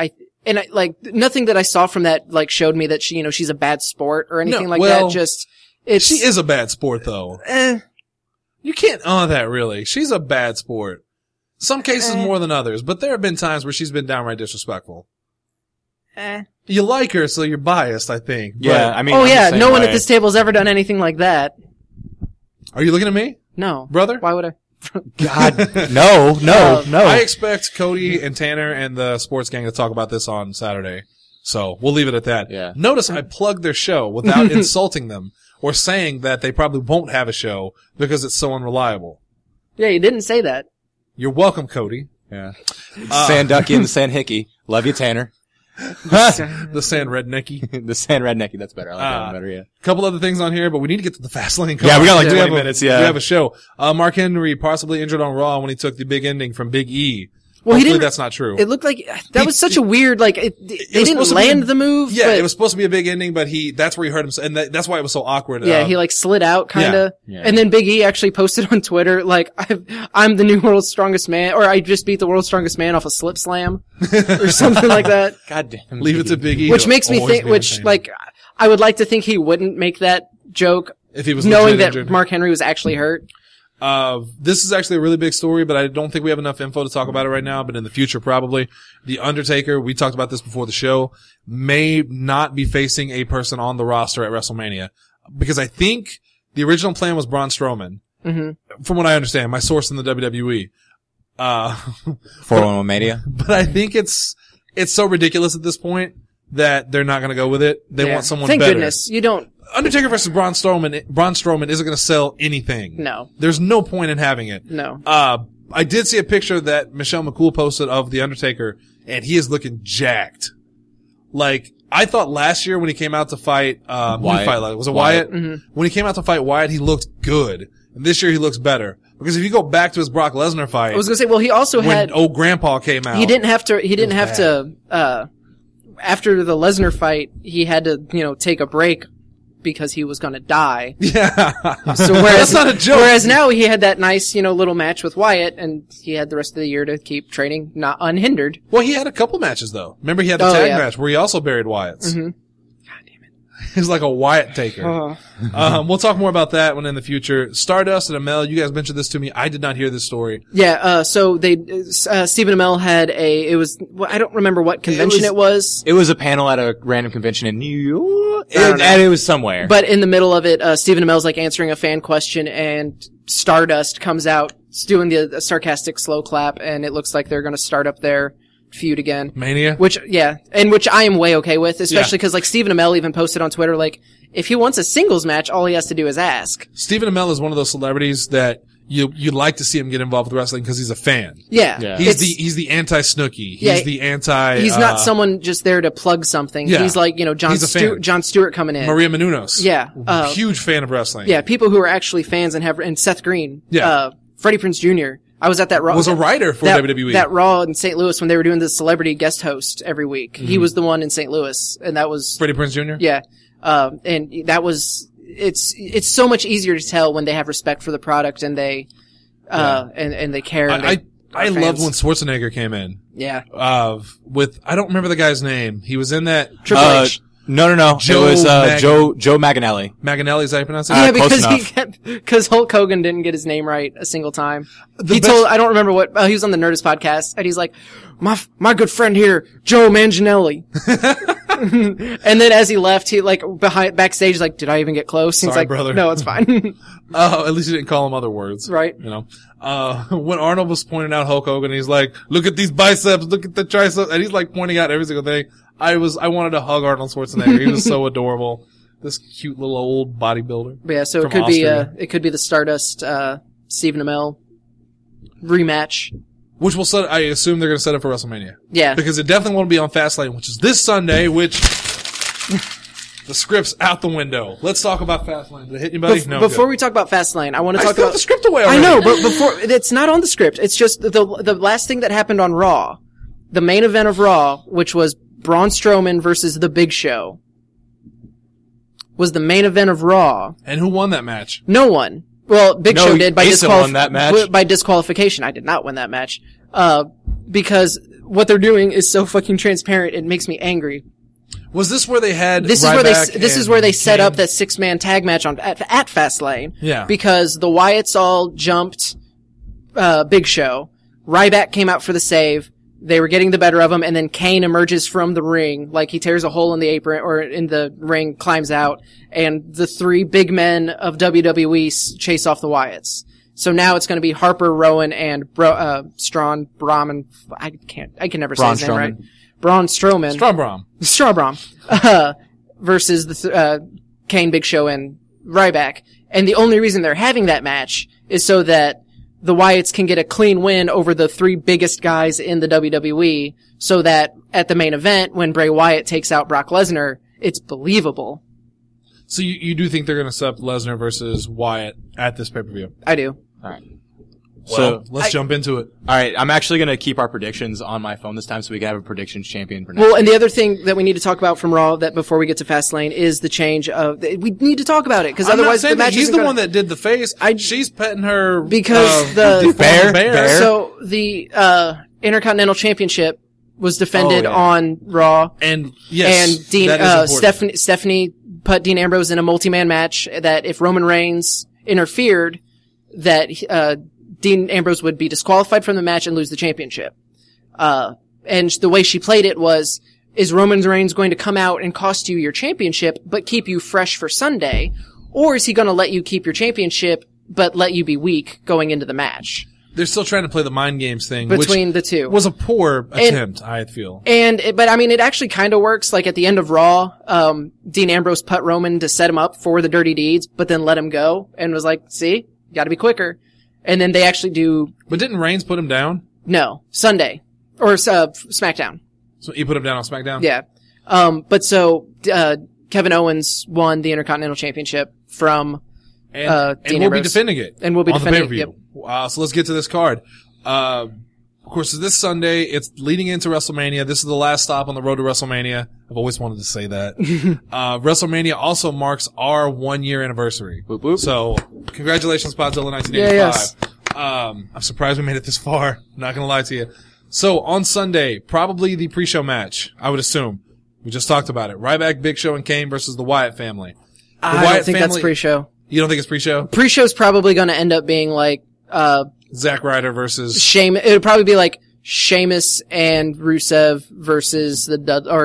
[SPEAKER 4] nothing that I saw from that, like, showed me that she, she's a bad sport or anything that. Just,
[SPEAKER 1] she is a bad sport though. You can't, that really. She's a bad sport. Some cases more than others, but there have been times where she's been downright disrespectful. You like her, so you're biased, I think.
[SPEAKER 2] Yeah, I mean,
[SPEAKER 4] no one at this table has ever done anything like that.
[SPEAKER 1] Are you looking at me?
[SPEAKER 4] No.
[SPEAKER 1] Brother?
[SPEAKER 4] Why would I?
[SPEAKER 2] God, no.
[SPEAKER 1] I expect Cody and Tanner and the sports gang to talk about this on Saturday. So we'll leave it at that.
[SPEAKER 2] Yeah.
[SPEAKER 1] Notice I plugged their show without insulting them or saying that they probably won't have a show because it's so unreliable.
[SPEAKER 4] Yeah, you didn't say that.
[SPEAKER 1] You're welcome, Cody.
[SPEAKER 2] Yeah. Sanducky and the Sandhickey. Love you, Tanner.
[SPEAKER 1] The Sand Rednecky.
[SPEAKER 2] The Sand Rednecky. That's better. I like that one better, yeah.
[SPEAKER 1] Couple other things on here, but we need to get to the fast lane.
[SPEAKER 2] Yeah, we got like 20 minutes, yeah.
[SPEAKER 1] We have a show. Mark Henry possibly injured on Raw when he took the big ending from Big E.
[SPEAKER 4] Well,
[SPEAKER 1] Hopefully that's not true.
[SPEAKER 4] It looked like that was such a weird, like, they didn't land the move.
[SPEAKER 1] Yeah,
[SPEAKER 4] but
[SPEAKER 1] it was supposed to be a big ending, but that's where he hurt him, and that's why it was so awkward.
[SPEAKER 4] Yeah, he like slid out, kinda.
[SPEAKER 2] Yeah.
[SPEAKER 4] And then Big E actually posted on Twitter, like, I'm the new world's strongest man, or I just beat the world's strongest man off a slip slam, or something like that.
[SPEAKER 2] God damn.
[SPEAKER 1] Leave it to Big E.
[SPEAKER 4] Which makes me think, I would like to think he wouldn't make that joke,
[SPEAKER 1] if he was
[SPEAKER 4] knowing that
[SPEAKER 1] injured.
[SPEAKER 4] Mark Henry was actually hurt.
[SPEAKER 1] This is actually a really big story, but I don't think we have enough info to talk about it right now, but in the future probably. The Undertaker, we talked about this before the show, may not be facing a person on the roster at WrestleMania. Because I think the original plan was Braun Strowman. Mm-hmm. From what I understand, my source in the WWE.
[SPEAKER 2] 411 Mania.
[SPEAKER 1] But I think it's so ridiculous at this point that they're not gonna go with it. They want someone
[SPEAKER 4] Thank
[SPEAKER 1] better.
[SPEAKER 4] goodness. You don't.
[SPEAKER 1] Undertaker versus Braun Strowman isn't going to sell anything.
[SPEAKER 4] No.
[SPEAKER 1] There's no point in having it.
[SPEAKER 4] No.
[SPEAKER 1] I did see a picture that Michelle McCool posted of The Undertaker, and he is looking jacked. Like, I thought last year when he came out to fight,
[SPEAKER 2] Wyatt.
[SPEAKER 1] Was it Wyatt?
[SPEAKER 4] Mm-hmm.
[SPEAKER 1] When he came out to fight Wyatt, he looked good. And this year he looks better. Because if you go back to his Brock Lesnar fight,
[SPEAKER 4] I was gonna say, well, he also
[SPEAKER 1] when
[SPEAKER 4] had,
[SPEAKER 1] old grandpa came out.
[SPEAKER 4] he didn't have to, after the Lesnar fight, he had to, take a break because he was gonna die.
[SPEAKER 1] Yeah.
[SPEAKER 4] So whereas,
[SPEAKER 1] That's not a joke.
[SPEAKER 4] Whereas now he had that nice, little match with Wyatt, and he had the rest of the year to keep training, not unhindered.
[SPEAKER 1] Well, he had a couple matches though. Remember he had the
[SPEAKER 4] Oh,
[SPEAKER 1] tag
[SPEAKER 4] yeah.
[SPEAKER 1] match where he also buried Wyatt's.
[SPEAKER 4] Mhm.
[SPEAKER 1] He's like a Wyatt taker. We'll talk more about that one in the future. Stardust and Amell, you guys mentioned this to me. I did not hear this story.
[SPEAKER 4] Yeah, so Stephen Amell had I don't remember what convention it was.
[SPEAKER 2] It was a panel at a random convention in New York,
[SPEAKER 4] don't know.
[SPEAKER 2] and it was somewhere.
[SPEAKER 4] But in the middle of it, Stephen Amell's like answering a fan question, and Stardust comes out doing the sarcastic slow clap, and it looks like they're going to start up their feud again.
[SPEAKER 1] Mania?
[SPEAKER 4] Which I am way okay with, especially because like Stephen Amell even posted on Twitter, like, if he wants a singles match, all he has to do is ask.
[SPEAKER 1] Stephen Amell is one of those celebrities that you'd like to see him get involved with wrestling because he's a fan.
[SPEAKER 4] Yeah.
[SPEAKER 1] He's the anti-Snooki. He's the anti...
[SPEAKER 4] He's not someone just there to plug something.
[SPEAKER 1] Yeah.
[SPEAKER 4] He's like, Jon Stewart coming in.
[SPEAKER 1] Maria Menounos.
[SPEAKER 4] Yeah.
[SPEAKER 1] Huge fan of wrestling.
[SPEAKER 4] Yeah, people who are actually fans and Seth Green.
[SPEAKER 1] Yeah.
[SPEAKER 4] Freddie Prinze Jr. I was at that Raw.
[SPEAKER 1] Was a writer for WWE.
[SPEAKER 4] That Raw in St. Louis when they were doing the celebrity guest host every week. He was the one in St. Louis, and that was
[SPEAKER 1] Freddie Prinze Jr.?
[SPEAKER 4] Yeah. And that was, it's so much easier to tell when they have respect for the product and they, and they care. And
[SPEAKER 1] I loved when Schwarzenegger came in.
[SPEAKER 4] Yeah.
[SPEAKER 1] I don't remember the guy's name. He was in that
[SPEAKER 4] Triple H.
[SPEAKER 2] No. It was Joe Manganiello.
[SPEAKER 1] Manganiello, is that how you pronounce it?
[SPEAKER 4] Yeah,
[SPEAKER 2] close
[SPEAKER 4] because Hulk Hogan didn't get his name right a single time. I don't remember what, he was on the Nerdist podcast, and he's like, my good friend here, Joe Manganiello. And then as he left, he backstage, like, did I even get close? And he's
[SPEAKER 1] Sorry,
[SPEAKER 4] like,
[SPEAKER 1] brother.
[SPEAKER 4] No, it's fine.
[SPEAKER 1] Oh, at least he didn't call him other words.
[SPEAKER 4] Right.
[SPEAKER 1] When Arnold was pointing out Hulk Hogan, he's like, look at these biceps, look at the triceps, and he's like pointing out every single thing. I wanted to hug Arnold Schwarzenegger. He was so adorable. This cute little old bodybuilder.
[SPEAKER 4] But yeah, so
[SPEAKER 1] from Austria.
[SPEAKER 4] it could be the Stardust, Stephen Amell rematch.
[SPEAKER 1] Which I assume they're going to set up for WrestleMania.
[SPEAKER 4] Yeah.
[SPEAKER 1] Because it definitely won't be on Fastlane, which is this Sunday, which the script's out the window. Let's talk about Fastlane. Did it hit anybody? No.
[SPEAKER 4] Before we talk about Fastlane, I want to talk
[SPEAKER 1] threw
[SPEAKER 4] about
[SPEAKER 1] the script away already.
[SPEAKER 4] I know, but it's not on the script. It's just the last thing that happened on Raw. The main event of Raw, which was Braun Strowman versus The Big Show, was the main event of Raw.
[SPEAKER 1] And who won that match?
[SPEAKER 4] No one. Well, Big Show did by
[SPEAKER 2] won that match.
[SPEAKER 4] By disqualification. I did not win that match. Because what they're doing is so fucking transparent, it makes me angry.
[SPEAKER 1] Was this where they had
[SPEAKER 4] This is where they set up that 6-man tag match at Fastlane.
[SPEAKER 1] Yeah.
[SPEAKER 4] Because the Wyatts all jumped Big Show. Ryback came out for the save. They were getting the better of him, and then Kane emerges from the ring, like he tears a hole in the apron or in the ring, climbs out, and the 3 big men of WWE chase off the Wyatts. So now it's going to be Harper, Rowan, and Strawn Brahman. I can never say his name right. Braun Strowman. Strawbrom. Versus the Kane, Big Show, and Ryback. And the only reason they're having that match is so that the Wyatts can get a clean win over the 3 biggest guys in the WWE, so that at the main event, when Bray Wyatt takes out Brock Lesnar, it's believable.
[SPEAKER 1] So you do think they're going to set up Lesnar versus Wyatt at this pay-per-view?
[SPEAKER 4] I do.
[SPEAKER 2] All right.
[SPEAKER 1] Well, let's jump into it.
[SPEAKER 2] All right. I'm actually going to keep our predictions on my phone this time so we can have a predictions champion for next
[SPEAKER 4] Well, and the other thing that we need to talk about from Raw that before we get to Fastlane is the change of, we need to talk about it because otherwise the match
[SPEAKER 1] he's the one that did the face. She's petting her
[SPEAKER 4] because the
[SPEAKER 2] bear.
[SPEAKER 4] So the Intercontinental Championship was defended on Raw,
[SPEAKER 1] and yes,
[SPEAKER 4] and Dean Stephanie put Dean Ambrose in a multi-man match that if Roman Reigns interfered, that Dean Ambrose would be disqualified from the match and lose the championship. And the way she played it was, is Roman Reigns going to come out and cost you your championship, but keep you fresh for Sunday? Or is he going to let you keep your championship, but let you be weak going into the match?
[SPEAKER 1] They're still trying to play the mind games thing.
[SPEAKER 4] Between the two.
[SPEAKER 1] Was a poor attempt, I feel.
[SPEAKER 4] But I mean, it actually kind of works. Like at the end of Raw, Dean Ambrose put Roman to set him up for the dirty deeds, but then let him go and was like, see, you gotta be quicker. And then they actually do.
[SPEAKER 1] But didn't Reigns put him down?
[SPEAKER 4] No, Sunday or SmackDown.
[SPEAKER 1] So he put him down on SmackDown.
[SPEAKER 4] Yeah, But so, Kevin Owens won the Intercontinental Championship from,
[SPEAKER 1] And
[SPEAKER 4] Dean
[SPEAKER 1] we'll be
[SPEAKER 4] Ambrose.
[SPEAKER 1] defending it.
[SPEAKER 4] And we'll be
[SPEAKER 1] on
[SPEAKER 4] defending
[SPEAKER 1] the
[SPEAKER 4] it,
[SPEAKER 1] pay-per-view. So let's get to this card. Of course, this Sunday, it's leading into WrestleMania. This is the last stop on the road to WrestleMania. I've always wanted to say that. WrestleMania also marks our 1-year anniversary.
[SPEAKER 2] Whoop, whoop.
[SPEAKER 1] So, congratulations, Podzilla 1985.
[SPEAKER 4] Yes.
[SPEAKER 1] I'm surprised we made it this far. Not gonna lie to you. So, on Sunday, probably the pre-show match, I would assume. We just talked about it. Ryback, Big Show, and Kane versus the Wyatt family.
[SPEAKER 4] I don't think that's pre-show.
[SPEAKER 1] You don't think it's pre-show?
[SPEAKER 4] Pre-show's probably going to end up being like,
[SPEAKER 1] Zack Ryder versus...
[SPEAKER 4] it would probably be like Sheamus and Rusev versus the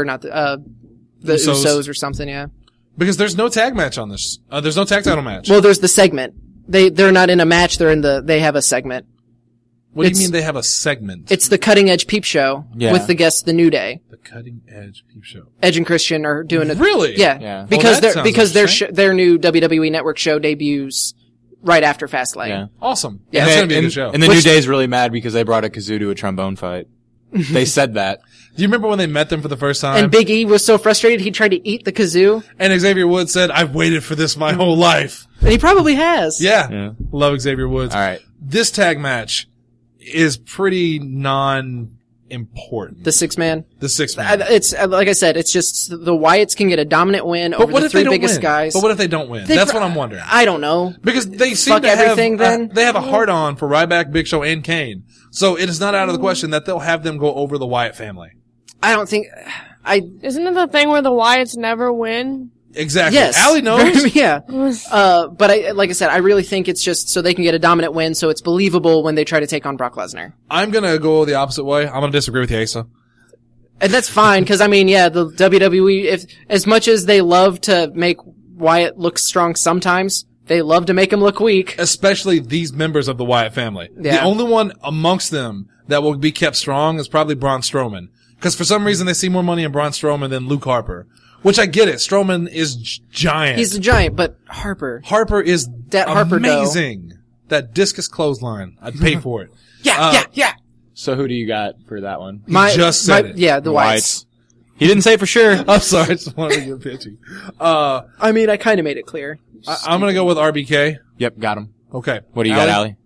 [SPEAKER 4] Usos or something, yeah.
[SPEAKER 1] Because there's no tag match on this. There's no tag title match.
[SPEAKER 4] Well, there's the segment. They're not in a match, they have a segment.
[SPEAKER 1] What do you mean they have a segment?
[SPEAKER 4] It's the Cutting Edge Peep Show with the guest The New Day.
[SPEAKER 1] The Cutting Edge Peep Show.
[SPEAKER 4] Edge and Christian are doing it.
[SPEAKER 1] Really?
[SPEAKER 4] Yeah.
[SPEAKER 2] Yeah.
[SPEAKER 4] Because
[SPEAKER 1] Well, that sounds
[SPEAKER 4] their new WWE Network show debuts right after Fastlane.
[SPEAKER 2] Yeah.
[SPEAKER 1] Awesome.
[SPEAKER 4] Yeah.
[SPEAKER 1] That's
[SPEAKER 2] And
[SPEAKER 1] gonna be a good show.
[SPEAKER 2] And the New Day's really mad because they brought a kazoo to a trombone fight. They said that.
[SPEAKER 1] Do you remember when they met them for the first time?
[SPEAKER 4] And Big E was so frustrated he tried to eat the kazoo.
[SPEAKER 1] And Xavier Woods said, I've waited for this my whole life.
[SPEAKER 4] And he probably has.
[SPEAKER 1] Yeah. Love Xavier Woods.
[SPEAKER 2] All right.
[SPEAKER 1] This tag match is pretty non-important.
[SPEAKER 4] The 6-man.
[SPEAKER 1] The 6-man.
[SPEAKER 4] It's, like I said, it's just the Wyatts can get a dominant win over the 3 biggest guys.
[SPEAKER 1] But what if they don't win? That's what I'm wondering.
[SPEAKER 4] I don't know.
[SPEAKER 1] Because they seem
[SPEAKER 4] Fuck
[SPEAKER 1] to have
[SPEAKER 4] everything, then?
[SPEAKER 1] they have a hard-on for Ryback, Big Show, and Kane. So it is not out of the question that they'll have them go over the Wyatt family.
[SPEAKER 4] I don't think,
[SPEAKER 5] Isn't it the thing where the Wyatts never win?
[SPEAKER 1] Exactly.
[SPEAKER 4] yes.
[SPEAKER 1] Allie knows.
[SPEAKER 4] Yeah. But like I said, I really think it's just so they can get a dominant win so it's believable when they try to take on Brock Lesnar.
[SPEAKER 1] I'm gonna go the opposite way. I'm gonna disagree with you, Asa.
[SPEAKER 4] And that's fine, cause I mean, yeah, the WWE, as much as they love to make Wyatt look strong sometimes, they love to make him look weak.
[SPEAKER 1] Especially these members of the Wyatt family.
[SPEAKER 4] Yeah.
[SPEAKER 1] The only one amongst them that will be kept strong is probably Braun Strowman. Because for some reason they see more money in Braun Strowman than Luke Harper. Which I get it. Strowman is giant.
[SPEAKER 4] He's a giant, but Harper
[SPEAKER 1] is
[SPEAKER 4] That Harper dough.
[SPEAKER 1] amazing. That discus clothesline. I'd pay for it.
[SPEAKER 4] Yeah.
[SPEAKER 2] So who do you got for that one?
[SPEAKER 1] just said it.
[SPEAKER 4] Yeah, the Wyatts.
[SPEAKER 2] He didn't say it for sure.
[SPEAKER 1] I'm sorry. I just wanted to get pitchy.
[SPEAKER 4] I mean, I kind of made it clear.
[SPEAKER 1] I'm gonna go with RBK.
[SPEAKER 2] Yep, got him.
[SPEAKER 1] Okay.
[SPEAKER 2] What do you got, Allie?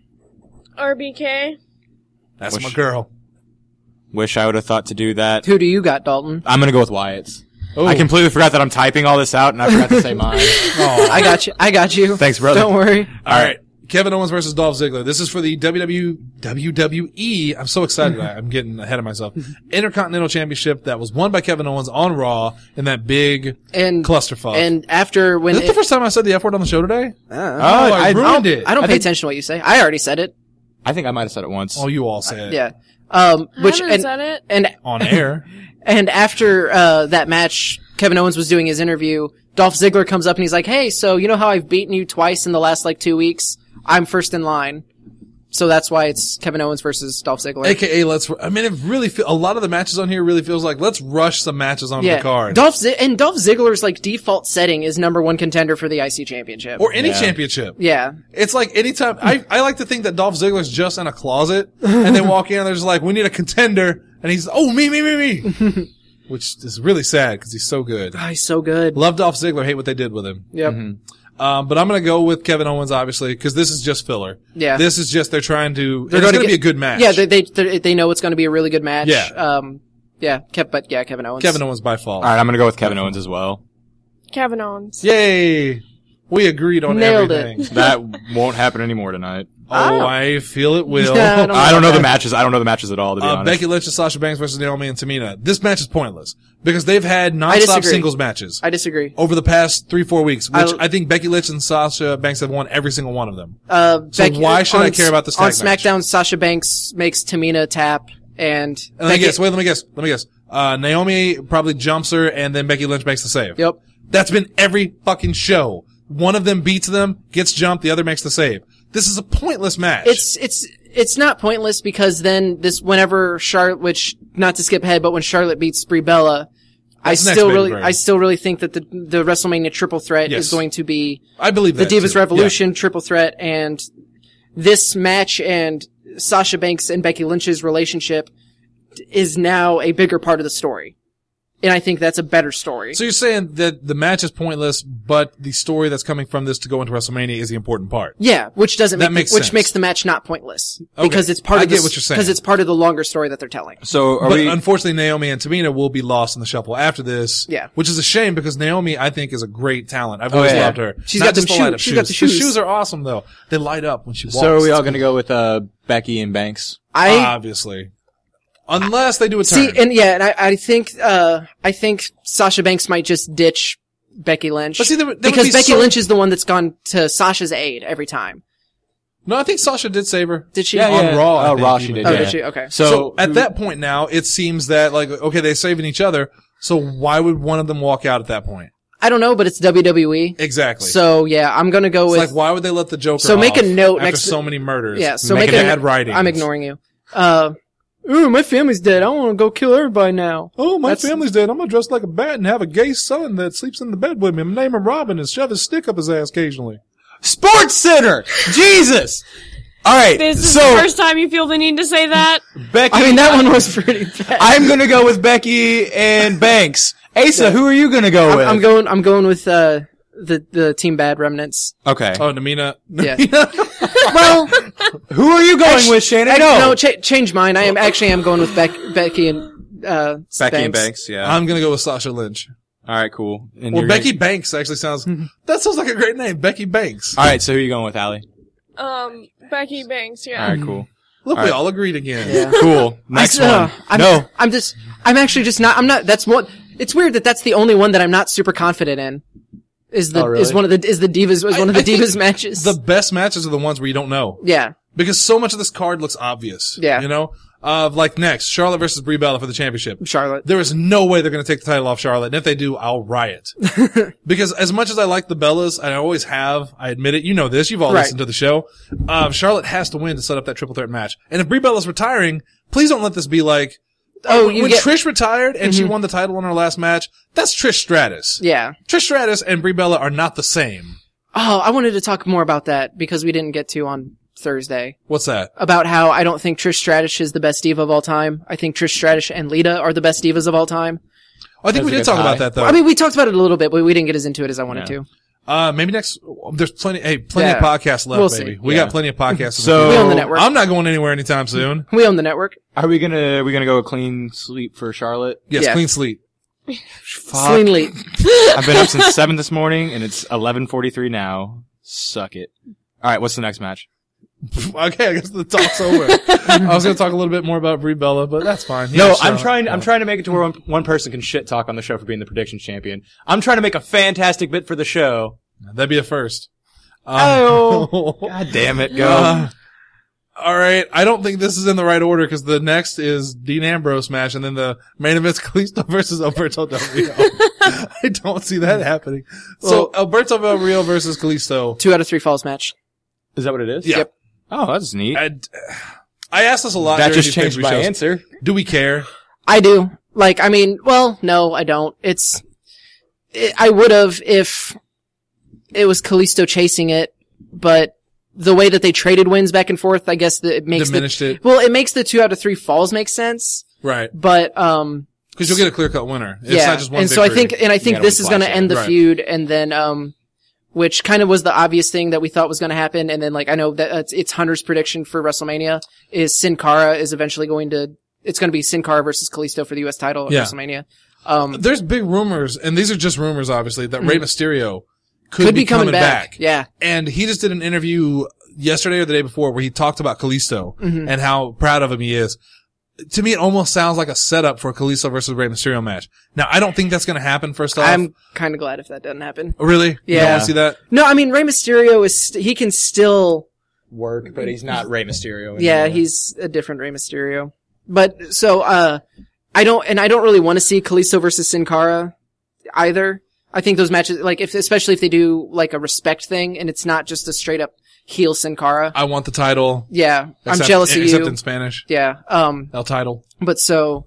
[SPEAKER 5] RBK.
[SPEAKER 1] That's
[SPEAKER 2] Wish-
[SPEAKER 1] my girl.
[SPEAKER 2] Wish I would have thought to do that.
[SPEAKER 4] Who do you got, Dalton?
[SPEAKER 2] I'm gonna go with Wyatt's.
[SPEAKER 1] Ooh.
[SPEAKER 2] I completely forgot that I'm typing all this out and I forgot to say mine.
[SPEAKER 4] I got you.
[SPEAKER 2] Thanks, brother.
[SPEAKER 4] Don't worry.
[SPEAKER 1] All right. Kevin Owens versus Dolph Ziggler. This is for the WWE. I'm so excited. I'm getting ahead of myself. Intercontinental Championship that was won by Kevin Owens on Raw in that big clusterfuck.
[SPEAKER 4] And after when
[SPEAKER 1] is that the first time I said the F word on the show today? I ruined
[SPEAKER 4] don't,
[SPEAKER 1] it.
[SPEAKER 4] I don't pay attention to what you say. I already said it.
[SPEAKER 2] I think I might have said it once.
[SPEAKER 1] Oh, you all said it.
[SPEAKER 4] Yeah.
[SPEAKER 5] I haven't said it.
[SPEAKER 4] And
[SPEAKER 1] On air.
[SPEAKER 4] And after that match, Kevin Owens was doing his interview. Dolph Ziggler comes up and he's like, "Hey, so you know how I've beaten you twice in the last 2 weeks? I'm first in line." So that's why it's Kevin Owens versus Dolph Ziggler.
[SPEAKER 1] AKA, it really a lot of the matches on here really feels like let's rush some matches onto the card.
[SPEAKER 4] Dolph Ziggler's default setting is #1 contender for the IC championship.
[SPEAKER 1] Or any championship.
[SPEAKER 4] Yeah.
[SPEAKER 1] It's like anytime, I like to think that Dolph Ziggler's just in a closet and they walk in and they're just like, we need a contender. And he's, me. Which is really sad because he's so good.
[SPEAKER 4] Oh, he's so good.
[SPEAKER 1] Love Dolph Ziggler, hate what they did with him.
[SPEAKER 4] Yep.
[SPEAKER 1] But I'm gonna go with Kevin Owens, obviously, because this is just filler.
[SPEAKER 4] Yeah.
[SPEAKER 1] This is just, it's gonna be a good match.
[SPEAKER 4] Yeah, they know it's gonna be a really good match.
[SPEAKER 1] Yeah.
[SPEAKER 4] Kevin Owens.
[SPEAKER 1] Kevin Owens by fall.
[SPEAKER 2] All right, I'm gonna go with Kevin Owens as well.
[SPEAKER 5] Kevin Owens.
[SPEAKER 1] Yay! We agreed on
[SPEAKER 4] Nailed
[SPEAKER 1] everything.
[SPEAKER 2] That won't happen anymore tonight.
[SPEAKER 1] Oh, I feel it will.
[SPEAKER 4] Yeah,
[SPEAKER 2] I don't know the matches. I don't know the matches at all, to be honest.
[SPEAKER 1] Becky Lynch and Sasha Banks versus Naomi and Tamina. This match is pointless because they've had non-stop
[SPEAKER 4] disagree.
[SPEAKER 1] singles matches
[SPEAKER 4] I disagree.
[SPEAKER 1] over the past 3-4 weeks, which I think Becky Lynch and Sasha Banks have won every single one of them. So why should I care about this
[SPEAKER 4] on
[SPEAKER 1] tag match?
[SPEAKER 4] SmackDown, Sasha Banks makes Tamina tap and
[SPEAKER 1] Let me guess. Naomi probably jumps her and then Becky Lynch makes the save.
[SPEAKER 4] Yep.
[SPEAKER 1] That's been every fucking show. One of them beats them, gets jumped, the other makes the save. This is a pointless match.
[SPEAKER 4] It's not pointless because then whenever Charlotte, which not to skip ahead, but when Charlotte beats Brie Bella, I still really think that the WrestleMania triple threat is going to be
[SPEAKER 1] I believe
[SPEAKER 4] the
[SPEAKER 1] that
[SPEAKER 4] Divas
[SPEAKER 1] too.
[SPEAKER 4] Revolution triple threat, and this match and Sasha Banks and Becky Lynch's relationship is now a bigger part of the story. And I think that's a better story.
[SPEAKER 1] So you're saying that the match is pointless, but the story that's coming from this to go into WrestleMania is the important part.
[SPEAKER 4] Yeah, which doesn't
[SPEAKER 1] That
[SPEAKER 4] make
[SPEAKER 1] makes
[SPEAKER 4] which
[SPEAKER 1] sense.
[SPEAKER 4] makes the match not pointless
[SPEAKER 1] Okay.
[SPEAKER 4] because it's part
[SPEAKER 1] I
[SPEAKER 4] of
[SPEAKER 1] get what you're saying.
[SPEAKER 4] because it's part of the longer story that they're telling.
[SPEAKER 2] So are
[SPEAKER 1] But
[SPEAKER 2] we?
[SPEAKER 1] unfortunately, Naomi and Tamina will be lost in the shuffle after this.
[SPEAKER 4] Yeah.
[SPEAKER 1] Which is a shame because Naomi, I think, is a great talent. I've always
[SPEAKER 2] yeah.
[SPEAKER 1] loved her.
[SPEAKER 4] She's
[SPEAKER 1] Not
[SPEAKER 4] got them
[SPEAKER 1] just the light-up
[SPEAKER 4] she's got the shoes.
[SPEAKER 1] The shoes are awesome, though. They light up when she walks.
[SPEAKER 2] So are we all going to go with Becky and Banks?
[SPEAKER 1] Obviously. Unless they do a turn.
[SPEAKER 4] See, and I think Sasha Banks might just ditch Becky Lynch.
[SPEAKER 1] But see, there would
[SPEAKER 4] because
[SPEAKER 1] be
[SPEAKER 4] Becky
[SPEAKER 1] so-
[SPEAKER 4] Lynch is the one that's gone to Sasha's aid every time.
[SPEAKER 1] No, I think Sasha did save her.
[SPEAKER 4] Did she?
[SPEAKER 1] On Raw. I
[SPEAKER 2] Oh,
[SPEAKER 1] think,
[SPEAKER 2] Raw
[SPEAKER 1] even.
[SPEAKER 2] she did.
[SPEAKER 4] Oh,
[SPEAKER 2] Yeah.
[SPEAKER 4] did she? Okay.
[SPEAKER 1] So at that point now, it seems that like, okay, they're saving each other. So why would one of them walk out at that point?
[SPEAKER 4] I don't know, but it's WWE.
[SPEAKER 1] Exactly.
[SPEAKER 4] So yeah, I'm gonna go
[SPEAKER 1] it's
[SPEAKER 4] with.
[SPEAKER 1] like, why would they let the Joker
[SPEAKER 4] So make
[SPEAKER 1] off
[SPEAKER 4] a note
[SPEAKER 1] after
[SPEAKER 4] next-
[SPEAKER 1] so many murders?
[SPEAKER 4] yeah, so
[SPEAKER 1] make
[SPEAKER 4] make a
[SPEAKER 1] bad writing.
[SPEAKER 4] I'm ignoring you. Ooh, my family's dead. I want to go kill everybody now.
[SPEAKER 1] Oh, my
[SPEAKER 4] That's-
[SPEAKER 1] family's dead. I'm gonna dress like a bat and have a gay son that sleeps in the bed with me. I'm name him Robin and shove his stick up his ass occasionally.
[SPEAKER 2] Sports Center. Jesus. All right.
[SPEAKER 5] This is
[SPEAKER 2] so
[SPEAKER 5] the first time you feel the need to say that.
[SPEAKER 2] Becky.
[SPEAKER 4] I mean, that one was pretty bad.
[SPEAKER 2] I'm going to go with Becky and Banks. Asa, who are you going to go with?
[SPEAKER 4] I'm going with the Team Bad Remnants.
[SPEAKER 2] Okay.
[SPEAKER 1] Oh, Namina.
[SPEAKER 4] Yeah. Well,
[SPEAKER 2] Who are you going with, Shannon?
[SPEAKER 4] no, change mine. I am going with Becky and
[SPEAKER 2] Becky and Banks. Yeah.
[SPEAKER 1] I'm gonna go with Sasha Lynch.
[SPEAKER 2] All right. Cool. And
[SPEAKER 1] Well,
[SPEAKER 2] you're
[SPEAKER 1] Becky Banks actually sounds, that sounds like a great name. Becky Banks.
[SPEAKER 2] All right. So who are you going with, Allie?
[SPEAKER 5] Becky Banks, yeah.
[SPEAKER 2] All right. Cool.
[SPEAKER 1] Look,
[SPEAKER 2] all
[SPEAKER 1] we
[SPEAKER 2] right.
[SPEAKER 1] all agreed again.
[SPEAKER 4] Yeah.
[SPEAKER 2] Cool. Next one. No.
[SPEAKER 4] I'm actually just not. I'm not. That's what. It's weird that that's the only one that I'm not super confident in. Is the
[SPEAKER 2] Oh, really?
[SPEAKER 4] is one of the divas one of the
[SPEAKER 1] I think
[SPEAKER 4] divas matches?
[SPEAKER 1] The best matches are the ones where you don't know.
[SPEAKER 4] Yeah.
[SPEAKER 1] Because so much of this card looks obvious.
[SPEAKER 4] Yeah.
[SPEAKER 1] You know? Like next, Charlotte versus Brie Bella for the championship.
[SPEAKER 4] Charlotte.
[SPEAKER 1] There is no way they're going to take the title off Charlotte, and if they do, I'll riot. Because as much as I like the Bellas, and I always have, I admit it, you know this, you've all
[SPEAKER 4] Right.
[SPEAKER 1] listened to the show, Charlotte has to win to set up that triple threat match. And if Brie Bella's retiring, please don't let this be like, when Trish retired and she won the title in her last match, that's Trish Stratus.
[SPEAKER 4] Yeah.
[SPEAKER 1] Trish Stratus and Brie Bella are not the same.
[SPEAKER 4] Oh, I wanted to talk more about that because we didn't get to on Thursday.
[SPEAKER 1] What's that?
[SPEAKER 4] About how I don't think Trish Stratus is the best diva of all time. I think Trish Stratus and Lita are the best divas of all time.
[SPEAKER 1] I think we
[SPEAKER 2] That's a
[SPEAKER 1] did
[SPEAKER 2] good
[SPEAKER 1] talk
[SPEAKER 2] tie.
[SPEAKER 1] about that though.
[SPEAKER 4] I mean, we talked about it a little bit, but we didn't get as into it as I wanted to.
[SPEAKER 1] Maybe next, there's plenty of
[SPEAKER 4] Yeah.
[SPEAKER 1] podcasts left,
[SPEAKER 4] We'll see.
[SPEAKER 1] baby. We
[SPEAKER 2] Yeah.
[SPEAKER 1] got plenty of podcasts.
[SPEAKER 2] So-
[SPEAKER 4] We own the network.
[SPEAKER 1] I'm not going anywhere anytime soon.
[SPEAKER 4] We own the network.
[SPEAKER 2] Are we gonna go with clean sleep for Charlotte?
[SPEAKER 1] Yes,
[SPEAKER 4] Yeah.
[SPEAKER 1] clean sleep.
[SPEAKER 4] Clean Leap.
[SPEAKER 2] I've been up since 7 this morning and it's 11:43 now. Suck it. All right. What's the next match?
[SPEAKER 1] Okay, I guess the talk's over. I was going to talk a little bit more about Brie Bella, but that's fine.
[SPEAKER 2] No,
[SPEAKER 1] Yeah,
[SPEAKER 2] I'm
[SPEAKER 1] Charlotte.
[SPEAKER 2] trying to make it to where one person can shit talk on the show for being the predictions champion. I'm trying to make a fantastic bit for the show.
[SPEAKER 1] That'd be a first.
[SPEAKER 2] Oh. God damn it, go.
[SPEAKER 1] All right. I don't think this is in the right order because the next is Dean Ambrose match and then the main event's Kalisto versus Alberto Del Rio. I don't see that happening. So Alberto Del Rio versus Kalisto.
[SPEAKER 4] 2 out of 3 falls match.
[SPEAKER 2] Is that what it is?
[SPEAKER 1] Yeah.
[SPEAKER 4] Yep.
[SPEAKER 2] Oh, that's neat.
[SPEAKER 1] I asked this a lot.
[SPEAKER 2] That
[SPEAKER 1] during
[SPEAKER 2] just
[SPEAKER 1] these
[SPEAKER 2] changed
[SPEAKER 1] pay-per-view
[SPEAKER 2] my
[SPEAKER 1] shows.
[SPEAKER 2] answer.
[SPEAKER 1] Do we care?
[SPEAKER 4] I do. Like, I mean, well, no, I don't. I would have if it was Kalisto chasing it, but the way that they traded wins back and forth, I guess that it makes
[SPEAKER 1] Diminished it.
[SPEAKER 4] Well, it makes the 2 out of 3 falls make sense,
[SPEAKER 1] Right.
[SPEAKER 4] but,
[SPEAKER 1] Because you'll get a clear-cut winner. It's
[SPEAKER 4] yeah.
[SPEAKER 1] not just one
[SPEAKER 4] And so I
[SPEAKER 1] victory.
[SPEAKER 4] think
[SPEAKER 2] You gotta
[SPEAKER 4] this is
[SPEAKER 2] win
[SPEAKER 4] going to
[SPEAKER 2] twice,
[SPEAKER 4] end the
[SPEAKER 1] right.
[SPEAKER 4] feud, and then, which kind of was the obvious thing that we thought was going to happen. And then, like, I know that it's Hunter's prediction for WrestleMania is Sin Cara is eventually it's going to be Sin Cara versus Kalisto for the U.S. title at
[SPEAKER 1] Yeah.
[SPEAKER 4] WrestleMania.
[SPEAKER 1] There's big rumors, and these are just rumors, obviously, that Rey Mysterio
[SPEAKER 4] Could be coming back. Yeah.
[SPEAKER 1] And he just did an interview yesterday or the day before where he talked about Kalisto and how proud of him he is. To me, it almost sounds like a setup for a Kalisto versus Rey Mysterio match. Now, I don't think that's going to happen, first off.
[SPEAKER 4] I'm kind of glad if that doesn't happen.
[SPEAKER 1] Really? You don't
[SPEAKER 4] Yeah.
[SPEAKER 1] want to see that?
[SPEAKER 4] No, I mean, Rey Mysterio he can still,
[SPEAKER 2] Work, but he's not Rey Mysterio.
[SPEAKER 4] yeah, he's a different Rey Mysterio. But, so, I don't really want to see Kalisto versus Sin Cara either. I think those matches, like, especially if they do, like, a respect thing and it's not just a straight up heel Sin Cara.
[SPEAKER 1] I want the title.
[SPEAKER 4] Yeah. I'm
[SPEAKER 1] Except-
[SPEAKER 4] jealous of
[SPEAKER 1] Except
[SPEAKER 4] you.
[SPEAKER 1] in Spanish.
[SPEAKER 4] Yeah.
[SPEAKER 1] El title.
[SPEAKER 4] But so,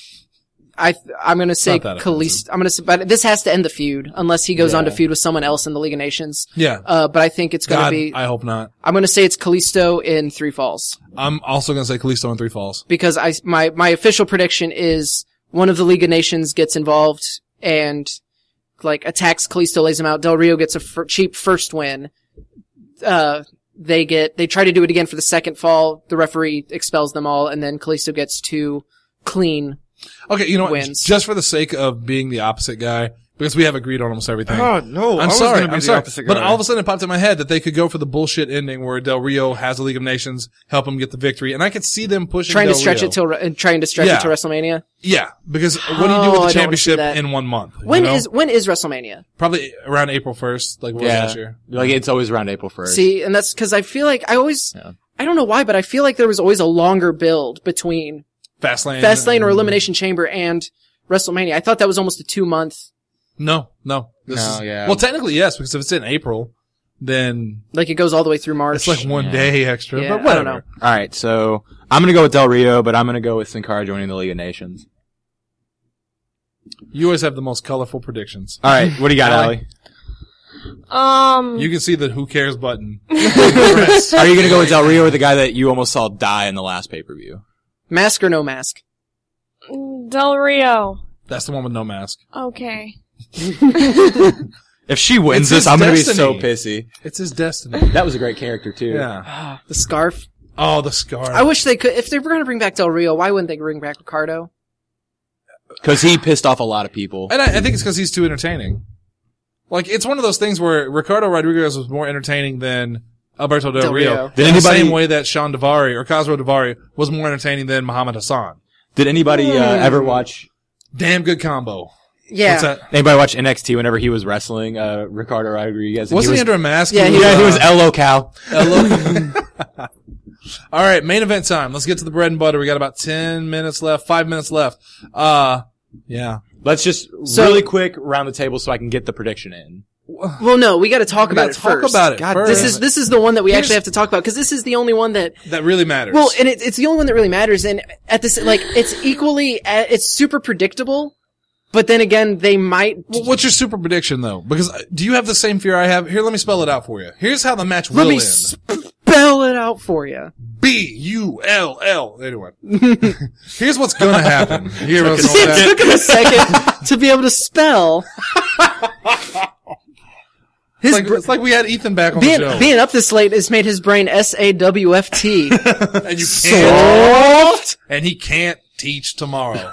[SPEAKER 4] I'm gonna say
[SPEAKER 1] Not that
[SPEAKER 4] Kalisto, but this has to end the feud unless he goes on to feud with someone else in the League of Nations.
[SPEAKER 1] Yeah.
[SPEAKER 4] But I think it's gonna
[SPEAKER 1] God,
[SPEAKER 4] be,
[SPEAKER 1] I hope not.
[SPEAKER 4] I'm gonna say it's Kalisto in 3 falls.
[SPEAKER 1] I'm also going to say Kalisto in 3 falls.
[SPEAKER 4] Because my official prediction is one of the League of Nations gets involved and like attacks Kalisto, lays him out. Del Rio gets a cheap first win. They try to do it again for the second fall. The referee expels them all, and then Kalisto gets 2 clean
[SPEAKER 1] Okay, you know what?
[SPEAKER 4] wins.
[SPEAKER 1] Just for the sake of being the opposite guy, because we have agreed on almost everything.
[SPEAKER 6] Oh, no.
[SPEAKER 1] I'm
[SPEAKER 6] I was
[SPEAKER 1] sorry.
[SPEAKER 6] gonna be
[SPEAKER 1] I'm
[SPEAKER 6] the
[SPEAKER 1] sorry.
[SPEAKER 6] opposite
[SPEAKER 1] But
[SPEAKER 6] guy.
[SPEAKER 1] all of a sudden it popped in my head that they could go for the bullshit ending where Del Rio has the League of Nations, help him get the victory, and I could see them pushing
[SPEAKER 4] trying to
[SPEAKER 1] Del
[SPEAKER 4] stretch
[SPEAKER 1] Rio.
[SPEAKER 4] it till WrestleMania.
[SPEAKER 1] Yeah, because what do you do
[SPEAKER 4] Oh,
[SPEAKER 1] with
[SPEAKER 4] I
[SPEAKER 1] the
[SPEAKER 4] don't wanna see
[SPEAKER 1] championship
[SPEAKER 4] that.
[SPEAKER 1] in 1 month?
[SPEAKER 4] When
[SPEAKER 1] you know?
[SPEAKER 4] is WrestleMania?
[SPEAKER 1] Probably around April 1st, like what was last year.
[SPEAKER 2] Like it's always around April 1st.
[SPEAKER 4] See, and that's because I feel like I don't know why, but I feel like there was always a longer build between
[SPEAKER 1] Fastlane
[SPEAKER 4] or Elimination Chamber and WrestleMania. I thought that was almost a 2-month.
[SPEAKER 1] No.
[SPEAKER 2] Yeah.
[SPEAKER 1] Well, technically yes, because if it's in April, then
[SPEAKER 4] Like it goes all the way through March.
[SPEAKER 1] it's like 1 day extra.
[SPEAKER 4] Yeah,
[SPEAKER 1] but
[SPEAKER 4] I
[SPEAKER 1] whatever.
[SPEAKER 4] don't know.
[SPEAKER 2] All right, so I'm gonna go with Del Rio, but I'm gonna go with Sin Cara joining the League of Nations.
[SPEAKER 1] You always have the most colorful predictions.
[SPEAKER 2] All right, what do you got, Allie?
[SPEAKER 1] You can see the who cares button.
[SPEAKER 2] Are you gonna go with Del Rio or the guy that you almost saw die in the last pay-per-view?
[SPEAKER 4] Mask or no mask?
[SPEAKER 5] Del Rio.
[SPEAKER 1] That's the one with no mask.
[SPEAKER 5] Okay.
[SPEAKER 2] If she wins
[SPEAKER 1] It's
[SPEAKER 2] this,
[SPEAKER 1] his
[SPEAKER 2] I'm gonna be
[SPEAKER 1] destiny.
[SPEAKER 2] so pissy.
[SPEAKER 1] It's his destiny.
[SPEAKER 2] That was a great character too.
[SPEAKER 1] Yeah.
[SPEAKER 4] The scarf.
[SPEAKER 1] Oh, the scar.
[SPEAKER 4] I wish they could. If they were going to bring back Del Rio, why wouldn't they bring back Ricardo?
[SPEAKER 2] Because he pissed off a lot of people.
[SPEAKER 1] And I think it's because he's too entertaining. Like, it's one of those things where Ricardo Rodriguez was more entertaining than Alberto Del Rio.
[SPEAKER 2] Did
[SPEAKER 1] In the
[SPEAKER 2] anybody-
[SPEAKER 1] same way that Sean Davari or Khosrow Davari was more entertaining than Muhammad Hassan.
[SPEAKER 2] Did anybody ever watch?
[SPEAKER 1] Damn good combo.
[SPEAKER 4] Yeah.
[SPEAKER 1] What's that?
[SPEAKER 2] Anybody watch NXT whenever he was wrestling Ricardo Rodriguez? And
[SPEAKER 1] Wasn't he
[SPEAKER 2] was,
[SPEAKER 1] under a mask?
[SPEAKER 4] Yeah,
[SPEAKER 2] Yeah, he was El Local.
[SPEAKER 1] All right, main event time. Let's get to the bread and butter. We got about 10 minutes left, 5 minutes left. Yeah.
[SPEAKER 2] Let's just
[SPEAKER 4] So-
[SPEAKER 2] really quick round the table so I can get the prediction in.
[SPEAKER 4] Well, no, we got to talk about it
[SPEAKER 1] Talk
[SPEAKER 4] first.
[SPEAKER 1] about it
[SPEAKER 2] God,
[SPEAKER 1] first.
[SPEAKER 4] This is the one that we
[SPEAKER 1] Here's-
[SPEAKER 4] actually have to talk about because this is the only one that.
[SPEAKER 1] That really matters.
[SPEAKER 4] Well, and it's the only one that really matters, and at this, like, it's equally, it's super predictable, but then again, they might.
[SPEAKER 1] What's your super prediction, though? Because do you have the same fear I have? Here, let me spell it out for you. Here's how the match will
[SPEAKER 4] Let me
[SPEAKER 1] end.
[SPEAKER 4] spell it out for you.
[SPEAKER 1] B-U-L-L. Anyway. Here's what's gonna happen. Here's what's
[SPEAKER 4] It
[SPEAKER 1] gonna
[SPEAKER 4] took him a second to be able to spell.
[SPEAKER 1] It's like we had Ethan back on the show.
[SPEAKER 4] Being up this late has made his brain SAWFT.
[SPEAKER 1] And you can't. And he can't teach tomorrow.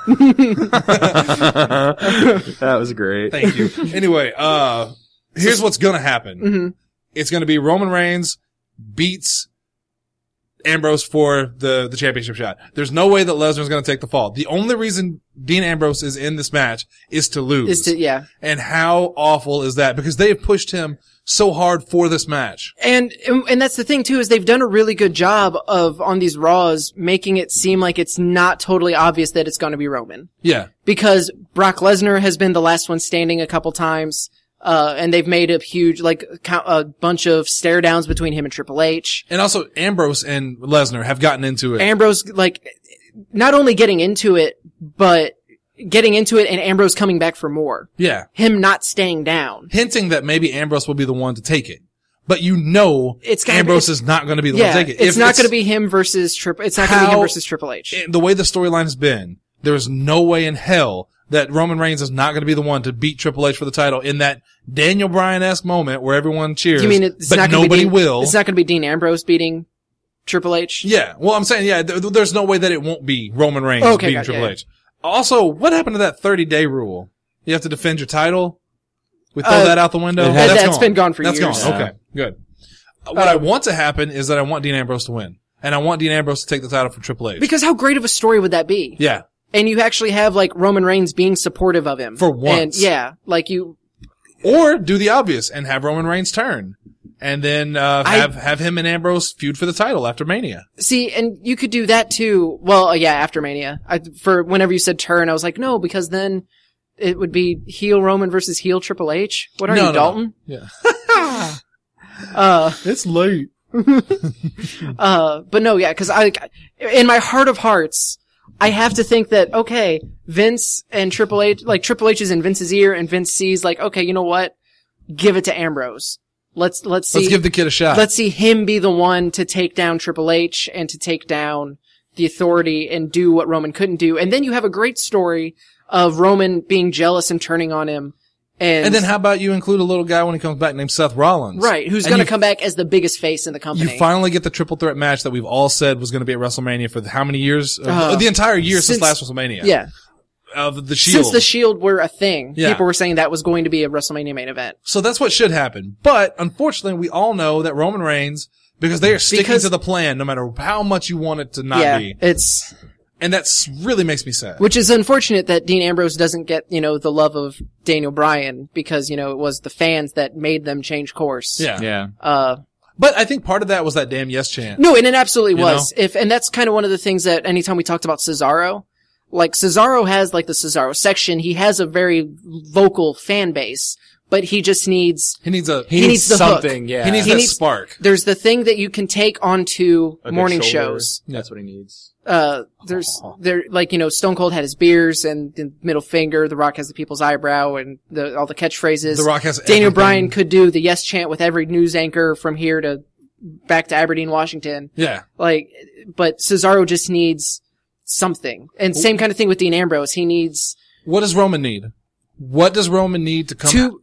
[SPEAKER 2] That was great.
[SPEAKER 1] Thank you. Anyway, here's what's gonna happen.
[SPEAKER 4] Mm-hmm.
[SPEAKER 1] It's gonna be Roman Reigns beats Ambrose for the championship shot. There's no way that Lesnar's gonna take the fall. The only reason Dean Ambrose is in this match is to lose.
[SPEAKER 4] Yeah.
[SPEAKER 1] And how awful is that? Because they have pushed him so hard for this match.
[SPEAKER 4] And that's the thing too, is they've done a really good job of, on these Raws, making it seem like it's not totally obvious that it's gonna be Roman.
[SPEAKER 1] Yeah.
[SPEAKER 4] Because Brock Lesnar has been the last one standing a couple times, and they've made a huge, a bunch of stare downs between him and Triple H.
[SPEAKER 1] And also Ambrose and Lesnar have gotten into it.
[SPEAKER 4] Ambrose, not only getting into it, but getting into it and Ambrose coming back for more.
[SPEAKER 1] Yeah.
[SPEAKER 4] Him not staying down.
[SPEAKER 1] Hinting that maybe Ambrose will be the one to take it. But you know Ambrose is not going to be the one to take it.
[SPEAKER 4] It's not going to be him versus Triple H.
[SPEAKER 1] The way the storyline has been, there is no way in hell that Roman Reigns is not going to be the one to beat Triple H for the title in that Daniel Bryan-esque moment where everyone cheers.
[SPEAKER 4] You mean it's
[SPEAKER 1] but
[SPEAKER 4] not gonna
[SPEAKER 1] nobody
[SPEAKER 4] be
[SPEAKER 1] will?
[SPEAKER 4] It's not going to be Dean Ambrose beating Triple H?
[SPEAKER 1] Yeah. Well, I'm saying, yeah, there's no way that it won't be Roman Reigns beating Triple H. Also, what happened to that 30-day rule? You have to defend your title? We throw that out the window?
[SPEAKER 4] That's been gone for years.
[SPEAKER 1] That's gone. Okay. Good. What I want to happen is that I want Dean Ambrose to win. And I want Dean Ambrose to take the title from Triple H.
[SPEAKER 4] Because how great of a story would that be?
[SPEAKER 1] Yeah.
[SPEAKER 4] And you actually have, Roman Reigns being supportive of him.
[SPEAKER 1] For once.
[SPEAKER 4] And,
[SPEAKER 1] Or do the obvious and have Roman Reigns turn. And then, have him and Ambrose feud for the title after Mania.
[SPEAKER 4] See, and you could do that too. Well, after Mania. For whenever you said turn, I was like, no, because then it would be heel Roman versus heel Triple H. What are you, Dalton?
[SPEAKER 1] Yeah.
[SPEAKER 4] It's late. But no, cause in my heart of hearts, I have to think that, okay, Vince and Triple H, Triple H is in Vince's ear and Vince sees okay, you know what? Give it to Ambrose. Let's see.
[SPEAKER 1] Let's give the kid a shot.
[SPEAKER 4] Let's see him be the one to take down Triple H and to take down the authority and do what Roman couldn't do. And then you have a great story of Roman being jealous and turning on him. And
[SPEAKER 1] then how about you include a little guy when he comes back named Seth Rollins?
[SPEAKER 4] Right, who's going to come back as the biggest face in the company.
[SPEAKER 1] You finally get the triple threat match that we've all said was going to be at WrestleMania for how many years? The entire year since last WrestleMania.
[SPEAKER 4] Yeah.
[SPEAKER 1] Of the Shield.
[SPEAKER 4] Since the Shield were a thing,
[SPEAKER 1] Yeah.
[SPEAKER 4] people were saying that was going to be a WrestleMania main event.
[SPEAKER 1] So that's what should happen. But unfortunately, we all know that Roman Reigns, because they are sticking to the plan no matter how much you want it to not be. And that's really makes me sad.
[SPEAKER 4] Which is unfortunate that Dean Ambrose doesn't get, the love of Daniel Bryan because, it was the fans that made them change course.
[SPEAKER 1] Yeah.
[SPEAKER 2] Yeah.
[SPEAKER 1] But I think part of that was that damn yes chant.
[SPEAKER 4] No, and it absolutely was. And that's kind of one of the things that anytime we talked about Cesaro, like Cesaro has like the Cesaro section, he has a very vocal fan base, but he just needs...
[SPEAKER 1] He needs the
[SPEAKER 2] something,
[SPEAKER 1] hook.
[SPEAKER 2] yeah.
[SPEAKER 1] He needs that spark.
[SPEAKER 4] There's the thing that you can take onto morning shows.
[SPEAKER 2] That's what he needs.
[SPEAKER 4] Stone Cold had his beers and the middle finger. The Rock has the people's eyebrow and all the catchphrases.
[SPEAKER 1] The Rock has
[SPEAKER 4] Daniel Bryan could do the yes chant with every news anchor from here to back to Aberdeen, Washington.
[SPEAKER 1] Yeah.
[SPEAKER 4] But Cesaro just needs something. And same kind of thing with Dean Ambrose. He needs...
[SPEAKER 1] What does Roman need? What does Roman need to come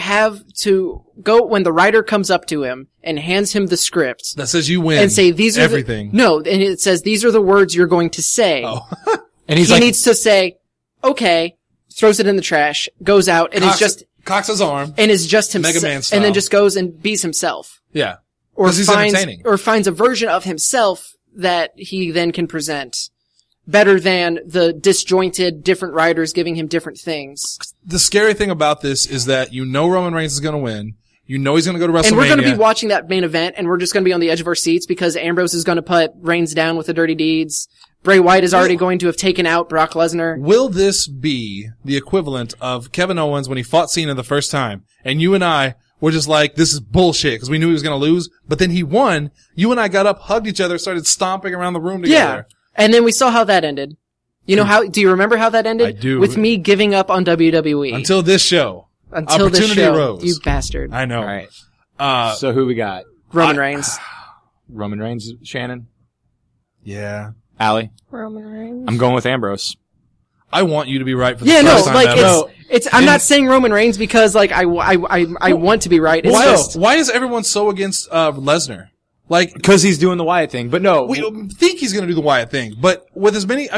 [SPEAKER 4] to go when the writer comes up to him and hands him the script
[SPEAKER 1] that says you win
[SPEAKER 4] and say these are
[SPEAKER 1] everything?
[SPEAKER 4] And it says these are the words you're going to say.
[SPEAKER 1] Oh.
[SPEAKER 2] And
[SPEAKER 4] he needs to say, okay, throws it in the trash, goes out and
[SPEAKER 1] cocks his arm
[SPEAKER 4] and is just himself,
[SPEAKER 1] Mega Man style.
[SPEAKER 4] and then just goes and bees himself.
[SPEAKER 1] Yeah,
[SPEAKER 4] or
[SPEAKER 1] he's entertaining,
[SPEAKER 4] or finds a version of himself that he then can present. Better than the disjointed different writers giving him different things.
[SPEAKER 1] The scary thing about this is that Roman Reigns is going to win. He's going to go to WrestleMania.
[SPEAKER 4] And we're going to be watching that main event, and we're just going to be on the edge of our seats because Ambrose is going to put Reigns down with the dirty deeds. Bray Wyatt is already going to have taken out Brock Lesnar.
[SPEAKER 1] Will this be the equivalent of Kevin Owens when he fought Cena the first time? And you and I were just like, this is bullshit because we knew he was going to lose. But then he won. You and I got up, hugged each other, started stomping around the room together.
[SPEAKER 4] Yeah. And then we saw how that ended. Do you remember how that ended?
[SPEAKER 1] I do.
[SPEAKER 4] With me giving up on WWE.
[SPEAKER 1] Until this show.
[SPEAKER 4] Opportunity
[SPEAKER 1] arose.
[SPEAKER 4] You bastard.
[SPEAKER 1] I know.
[SPEAKER 2] All right. So who we got?
[SPEAKER 4] Roman Reigns.
[SPEAKER 2] Roman Reigns, Shannon?
[SPEAKER 1] Yeah.
[SPEAKER 2] Allie?
[SPEAKER 5] Roman Reigns.
[SPEAKER 2] I'm going with Ambrose.
[SPEAKER 1] I want you to be right for the first time ever.
[SPEAKER 4] I'm not saying Roman Reigns because I want to be right.
[SPEAKER 1] Why is everyone so against Lesnar?
[SPEAKER 2] Because he's doing the Wyatt thing, but no.
[SPEAKER 1] We think he's going to do the Wyatt thing, but with as many,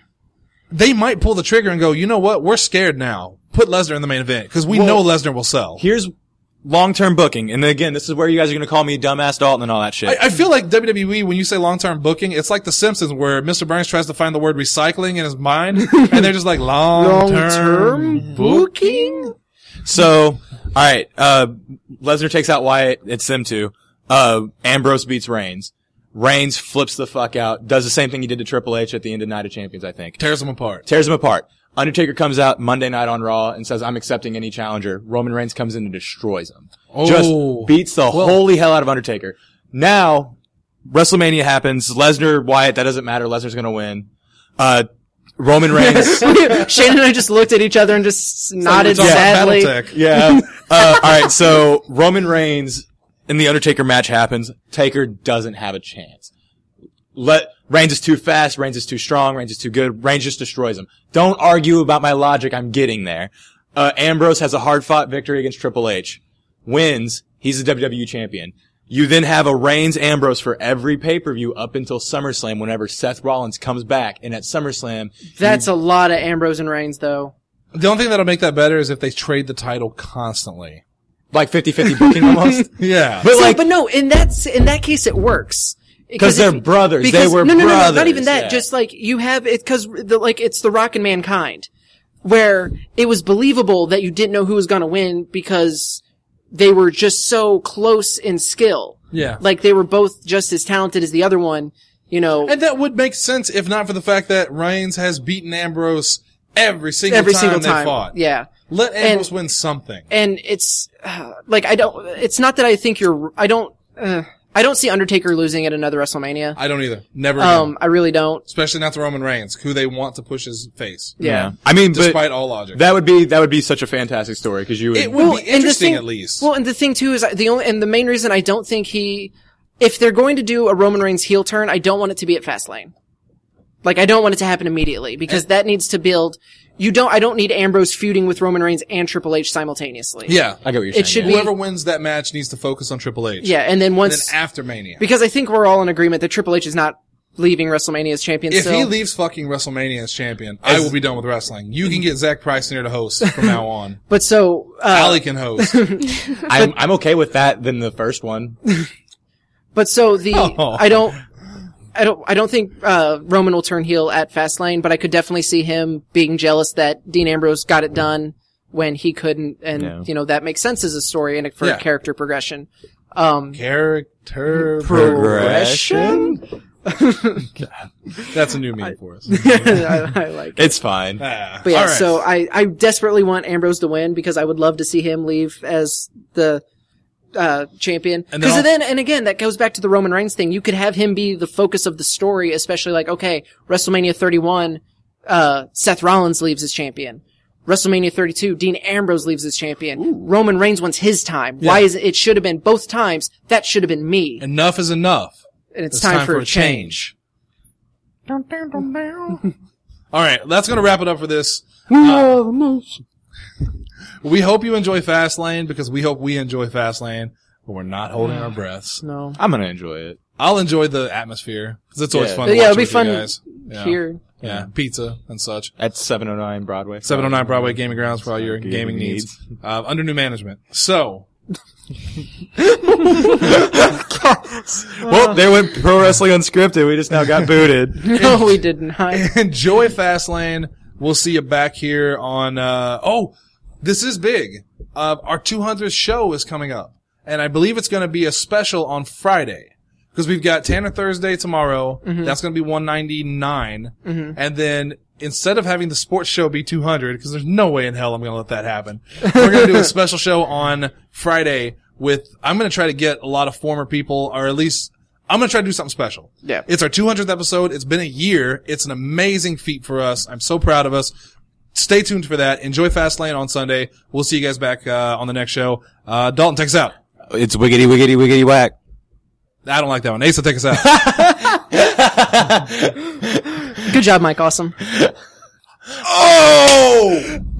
[SPEAKER 1] they might pull the trigger and go, you know what? We're scared now. Put Lesnar in the main event because we know Lesnar will sell.
[SPEAKER 2] Here's long-term booking. And again, this is where you guys are going to call me dumbass Dalton and all that shit.
[SPEAKER 1] I feel like WWE, when you say long-term booking, it's like The Simpsons where Mr. Burns tries to find the word recycling in his mind and they're just like, long-term booking?
[SPEAKER 2] So, alright, Lesnar takes out Wyatt. It's them two. Ambrose beats Reigns. Reigns flips the fuck out, does the same thing he did to Triple H at the end of Night of Champions, I think.
[SPEAKER 1] Tears them apart.
[SPEAKER 2] Undertaker comes out Monday night on Raw and says, I'm accepting any challenger. Roman Reigns comes in and destroys him. Just beats the holy hell out of Undertaker. Now, WrestleMania happens. Lesnar, Wyatt, that doesn't matter. Lesnar's gonna win. Roman Reigns.
[SPEAKER 4] Shane and I just looked at each other and just nodded sadly.
[SPEAKER 2] Yeah. Alright, so Roman Reigns and the Undertaker match happens. Taker doesn't have a chance. Reigns is too fast, Reigns is too strong, Reigns is too good, Reigns just destroys him. Don't argue about my logic, I'm getting there. Ambrose has a hard-fought victory against Triple H. Wins, he's the WWE champion. You then have a Reigns-Ambrose for every pay-per-view up until SummerSlam whenever Seth Rollins comes back. And at SummerSlam...
[SPEAKER 4] That's a lot of Ambrose and Reigns, though.
[SPEAKER 1] The only thing that'll make that better is if they trade the title constantly.
[SPEAKER 2] Like 50-50 booking almost?
[SPEAKER 1] Yeah.
[SPEAKER 4] But no, in that case it works.
[SPEAKER 2] Because they're brothers. They were brothers.
[SPEAKER 4] No, not even that. Yeah. Just like you have it, because it's The Rock and Mankind, where it was believable that you didn't know who was going to win because they were just so close in skill.
[SPEAKER 1] Yeah.
[SPEAKER 4] Like they were both just as talented as the other one, And
[SPEAKER 1] that would make sense if not for the fact that Reigns has beaten Ambrose every single time they fought.
[SPEAKER 4] Yeah.
[SPEAKER 1] Let Ambrose win something.
[SPEAKER 4] And it's, it's not that I think I don't see Undertaker losing at another WrestleMania.
[SPEAKER 1] I don't either. Never again.
[SPEAKER 4] I really don't.
[SPEAKER 1] Especially not to Roman Reigns, who they want to push his face.
[SPEAKER 4] Yeah.
[SPEAKER 2] I mean,
[SPEAKER 1] despite all logic.
[SPEAKER 2] That would be such a fantastic story, because it
[SPEAKER 1] would be interesting at least.
[SPEAKER 4] Well, and the thing too is the main reason I don't think if they're going to do a Roman Reigns heel turn, I don't want it to be at Fastlane. Like, I don't want it to happen immediately because that needs to build. I don't need Ambrose feuding with Roman Reigns and Triple H simultaneously.
[SPEAKER 1] Yeah.
[SPEAKER 2] I get what you're saying.
[SPEAKER 4] It should
[SPEAKER 2] yeah.
[SPEAKER 4] be.
[SPEAKER 1] Whoever wins that match needs to focus on Triple H.
[SPEAKER 4] Yeah, and then
[SPEAKER 1] And
[SPEAKER 4] once.
[SPEAKER 1] then after Mania.
[SPEAKER 4] Because I think we're all in agreement that Triple H is not leaving WrestleMania as champion
[SPEAKER 1] If
[SPEAKER 4] still.
[SPEAKER 1] he leaves fucking WrestleMania as champion, I will be done with wrestling. You can get Zach Price in here to host from now on.
[SPEAKER 4] But so.
[SPEAKER 1] Ali can host.
[SPEAKER 2] I'm okay with that than the first one.
[SPEAKER 4] But so the.
[SPEAKER 1] Oh.
[SPEAKER 4] I don't think Roman will turn heel at Fastlane, but I could definitely see him being jealous that Dean Ambrose got it done when he couldn't, and that makes sense as a story and for character progression.
[SPEAKER 1] Character
[SPEAKER 2] Progression?
[SPEAKER 1] That's a new meme for us.
[SPEAKER 4] I like it.
[SPEAKER 2] It's fine.
[SPEAKER 4] But yeah,
[SPEAKER 1] all right.
[SPEAKER 4] so I desperately want Ambrose to win because I would love to see him leave as the champion.
[SPEAKER 1] And
[SPEAKER 4] Because
[SPEAKER 1] then
[SPEAKER 4] and again, that goes back to the Roman Reigns thing. You could have him be the focus of the story, especially like, okay, WrestleMania 31, Seth Rollins leaves as champion. WrestleMania 32, Dean Ambrose leaves as champion. Ooh. Roman Reigns wants his time.
[SPEAKER 1] Yeah.
[SPEAKER 4] Why is it should have been both times? That should have been me.
[SPEAKER 1] Enough is enough.
[SPEAKER 4] And it's time for a change.
[SPEAKER 1] All right, that's going to wrap it up for this. We hope you enjoy Fastlane because we hope we enjoy Fastlane, but we're not holding our breaths.
[SPEAKER 4] No.
[SPEAKER 2] I'm gonna enjoy it.
[SPEAKER 1] I'll enjoy the atmosphere because it's always
[SPEAKER 2] Yeah.
[SPEAKER 1] fun to
[SPEAKER 4] Yeah,
[SPEAKER 1] watch
[SPEAKER 4] it'll be
[SPEAKER 1] with
[SPEAKER 4] fun
[SPEAKER 1] you guys. Yeah.
[SPEAKER 4] here.
[SPEAKER 1] Yeah, pizza and such.
[SPEAKER 2] At 709 Broadway.
[SPEAKER 1] 709 Broadway Gaming Grounds for all your gaming needs. Under new management. So,
[SPEAKER 2] Well, there went Pro Wrestling Unscripted. We just now got booted.
[SPEAKER 4] No, we did not.
[SPEAKER 1] enjoy Fastlane. We'll see you back here on, this is big. Our 200th show is coming up. And I believe it's going to be a special on Friday. Because we've got Tanner Thursday tomorrow. Mm-hmm. That's going to be 199. Mm-hmm. And then instead of having the sports show be 200, because there's no way in hell I'm going to let that happen, we're going to do a special show on Friday I'm going to try to get a lot of former people, or at least I'm going to try to do something special.
[SPEAKER 4] Yeah.
[SPEAKER 1] It's our 200th episode. It's been a year. It's an amazing feat for us. I'm so proud of us. Stay tuned for that. Enjoy Fastlane on Sunday. We'll see you guys back on the next show. Dalton, take us out.
[SPEAKER 2] It's wiggity, wiggity, wiggity, whack.
[SPEAKER 1] I don't like that one. Asa, take us out.
[SPEAKER 4] Good job, Mike. Awesome.
[SPEAKER 1] Oh!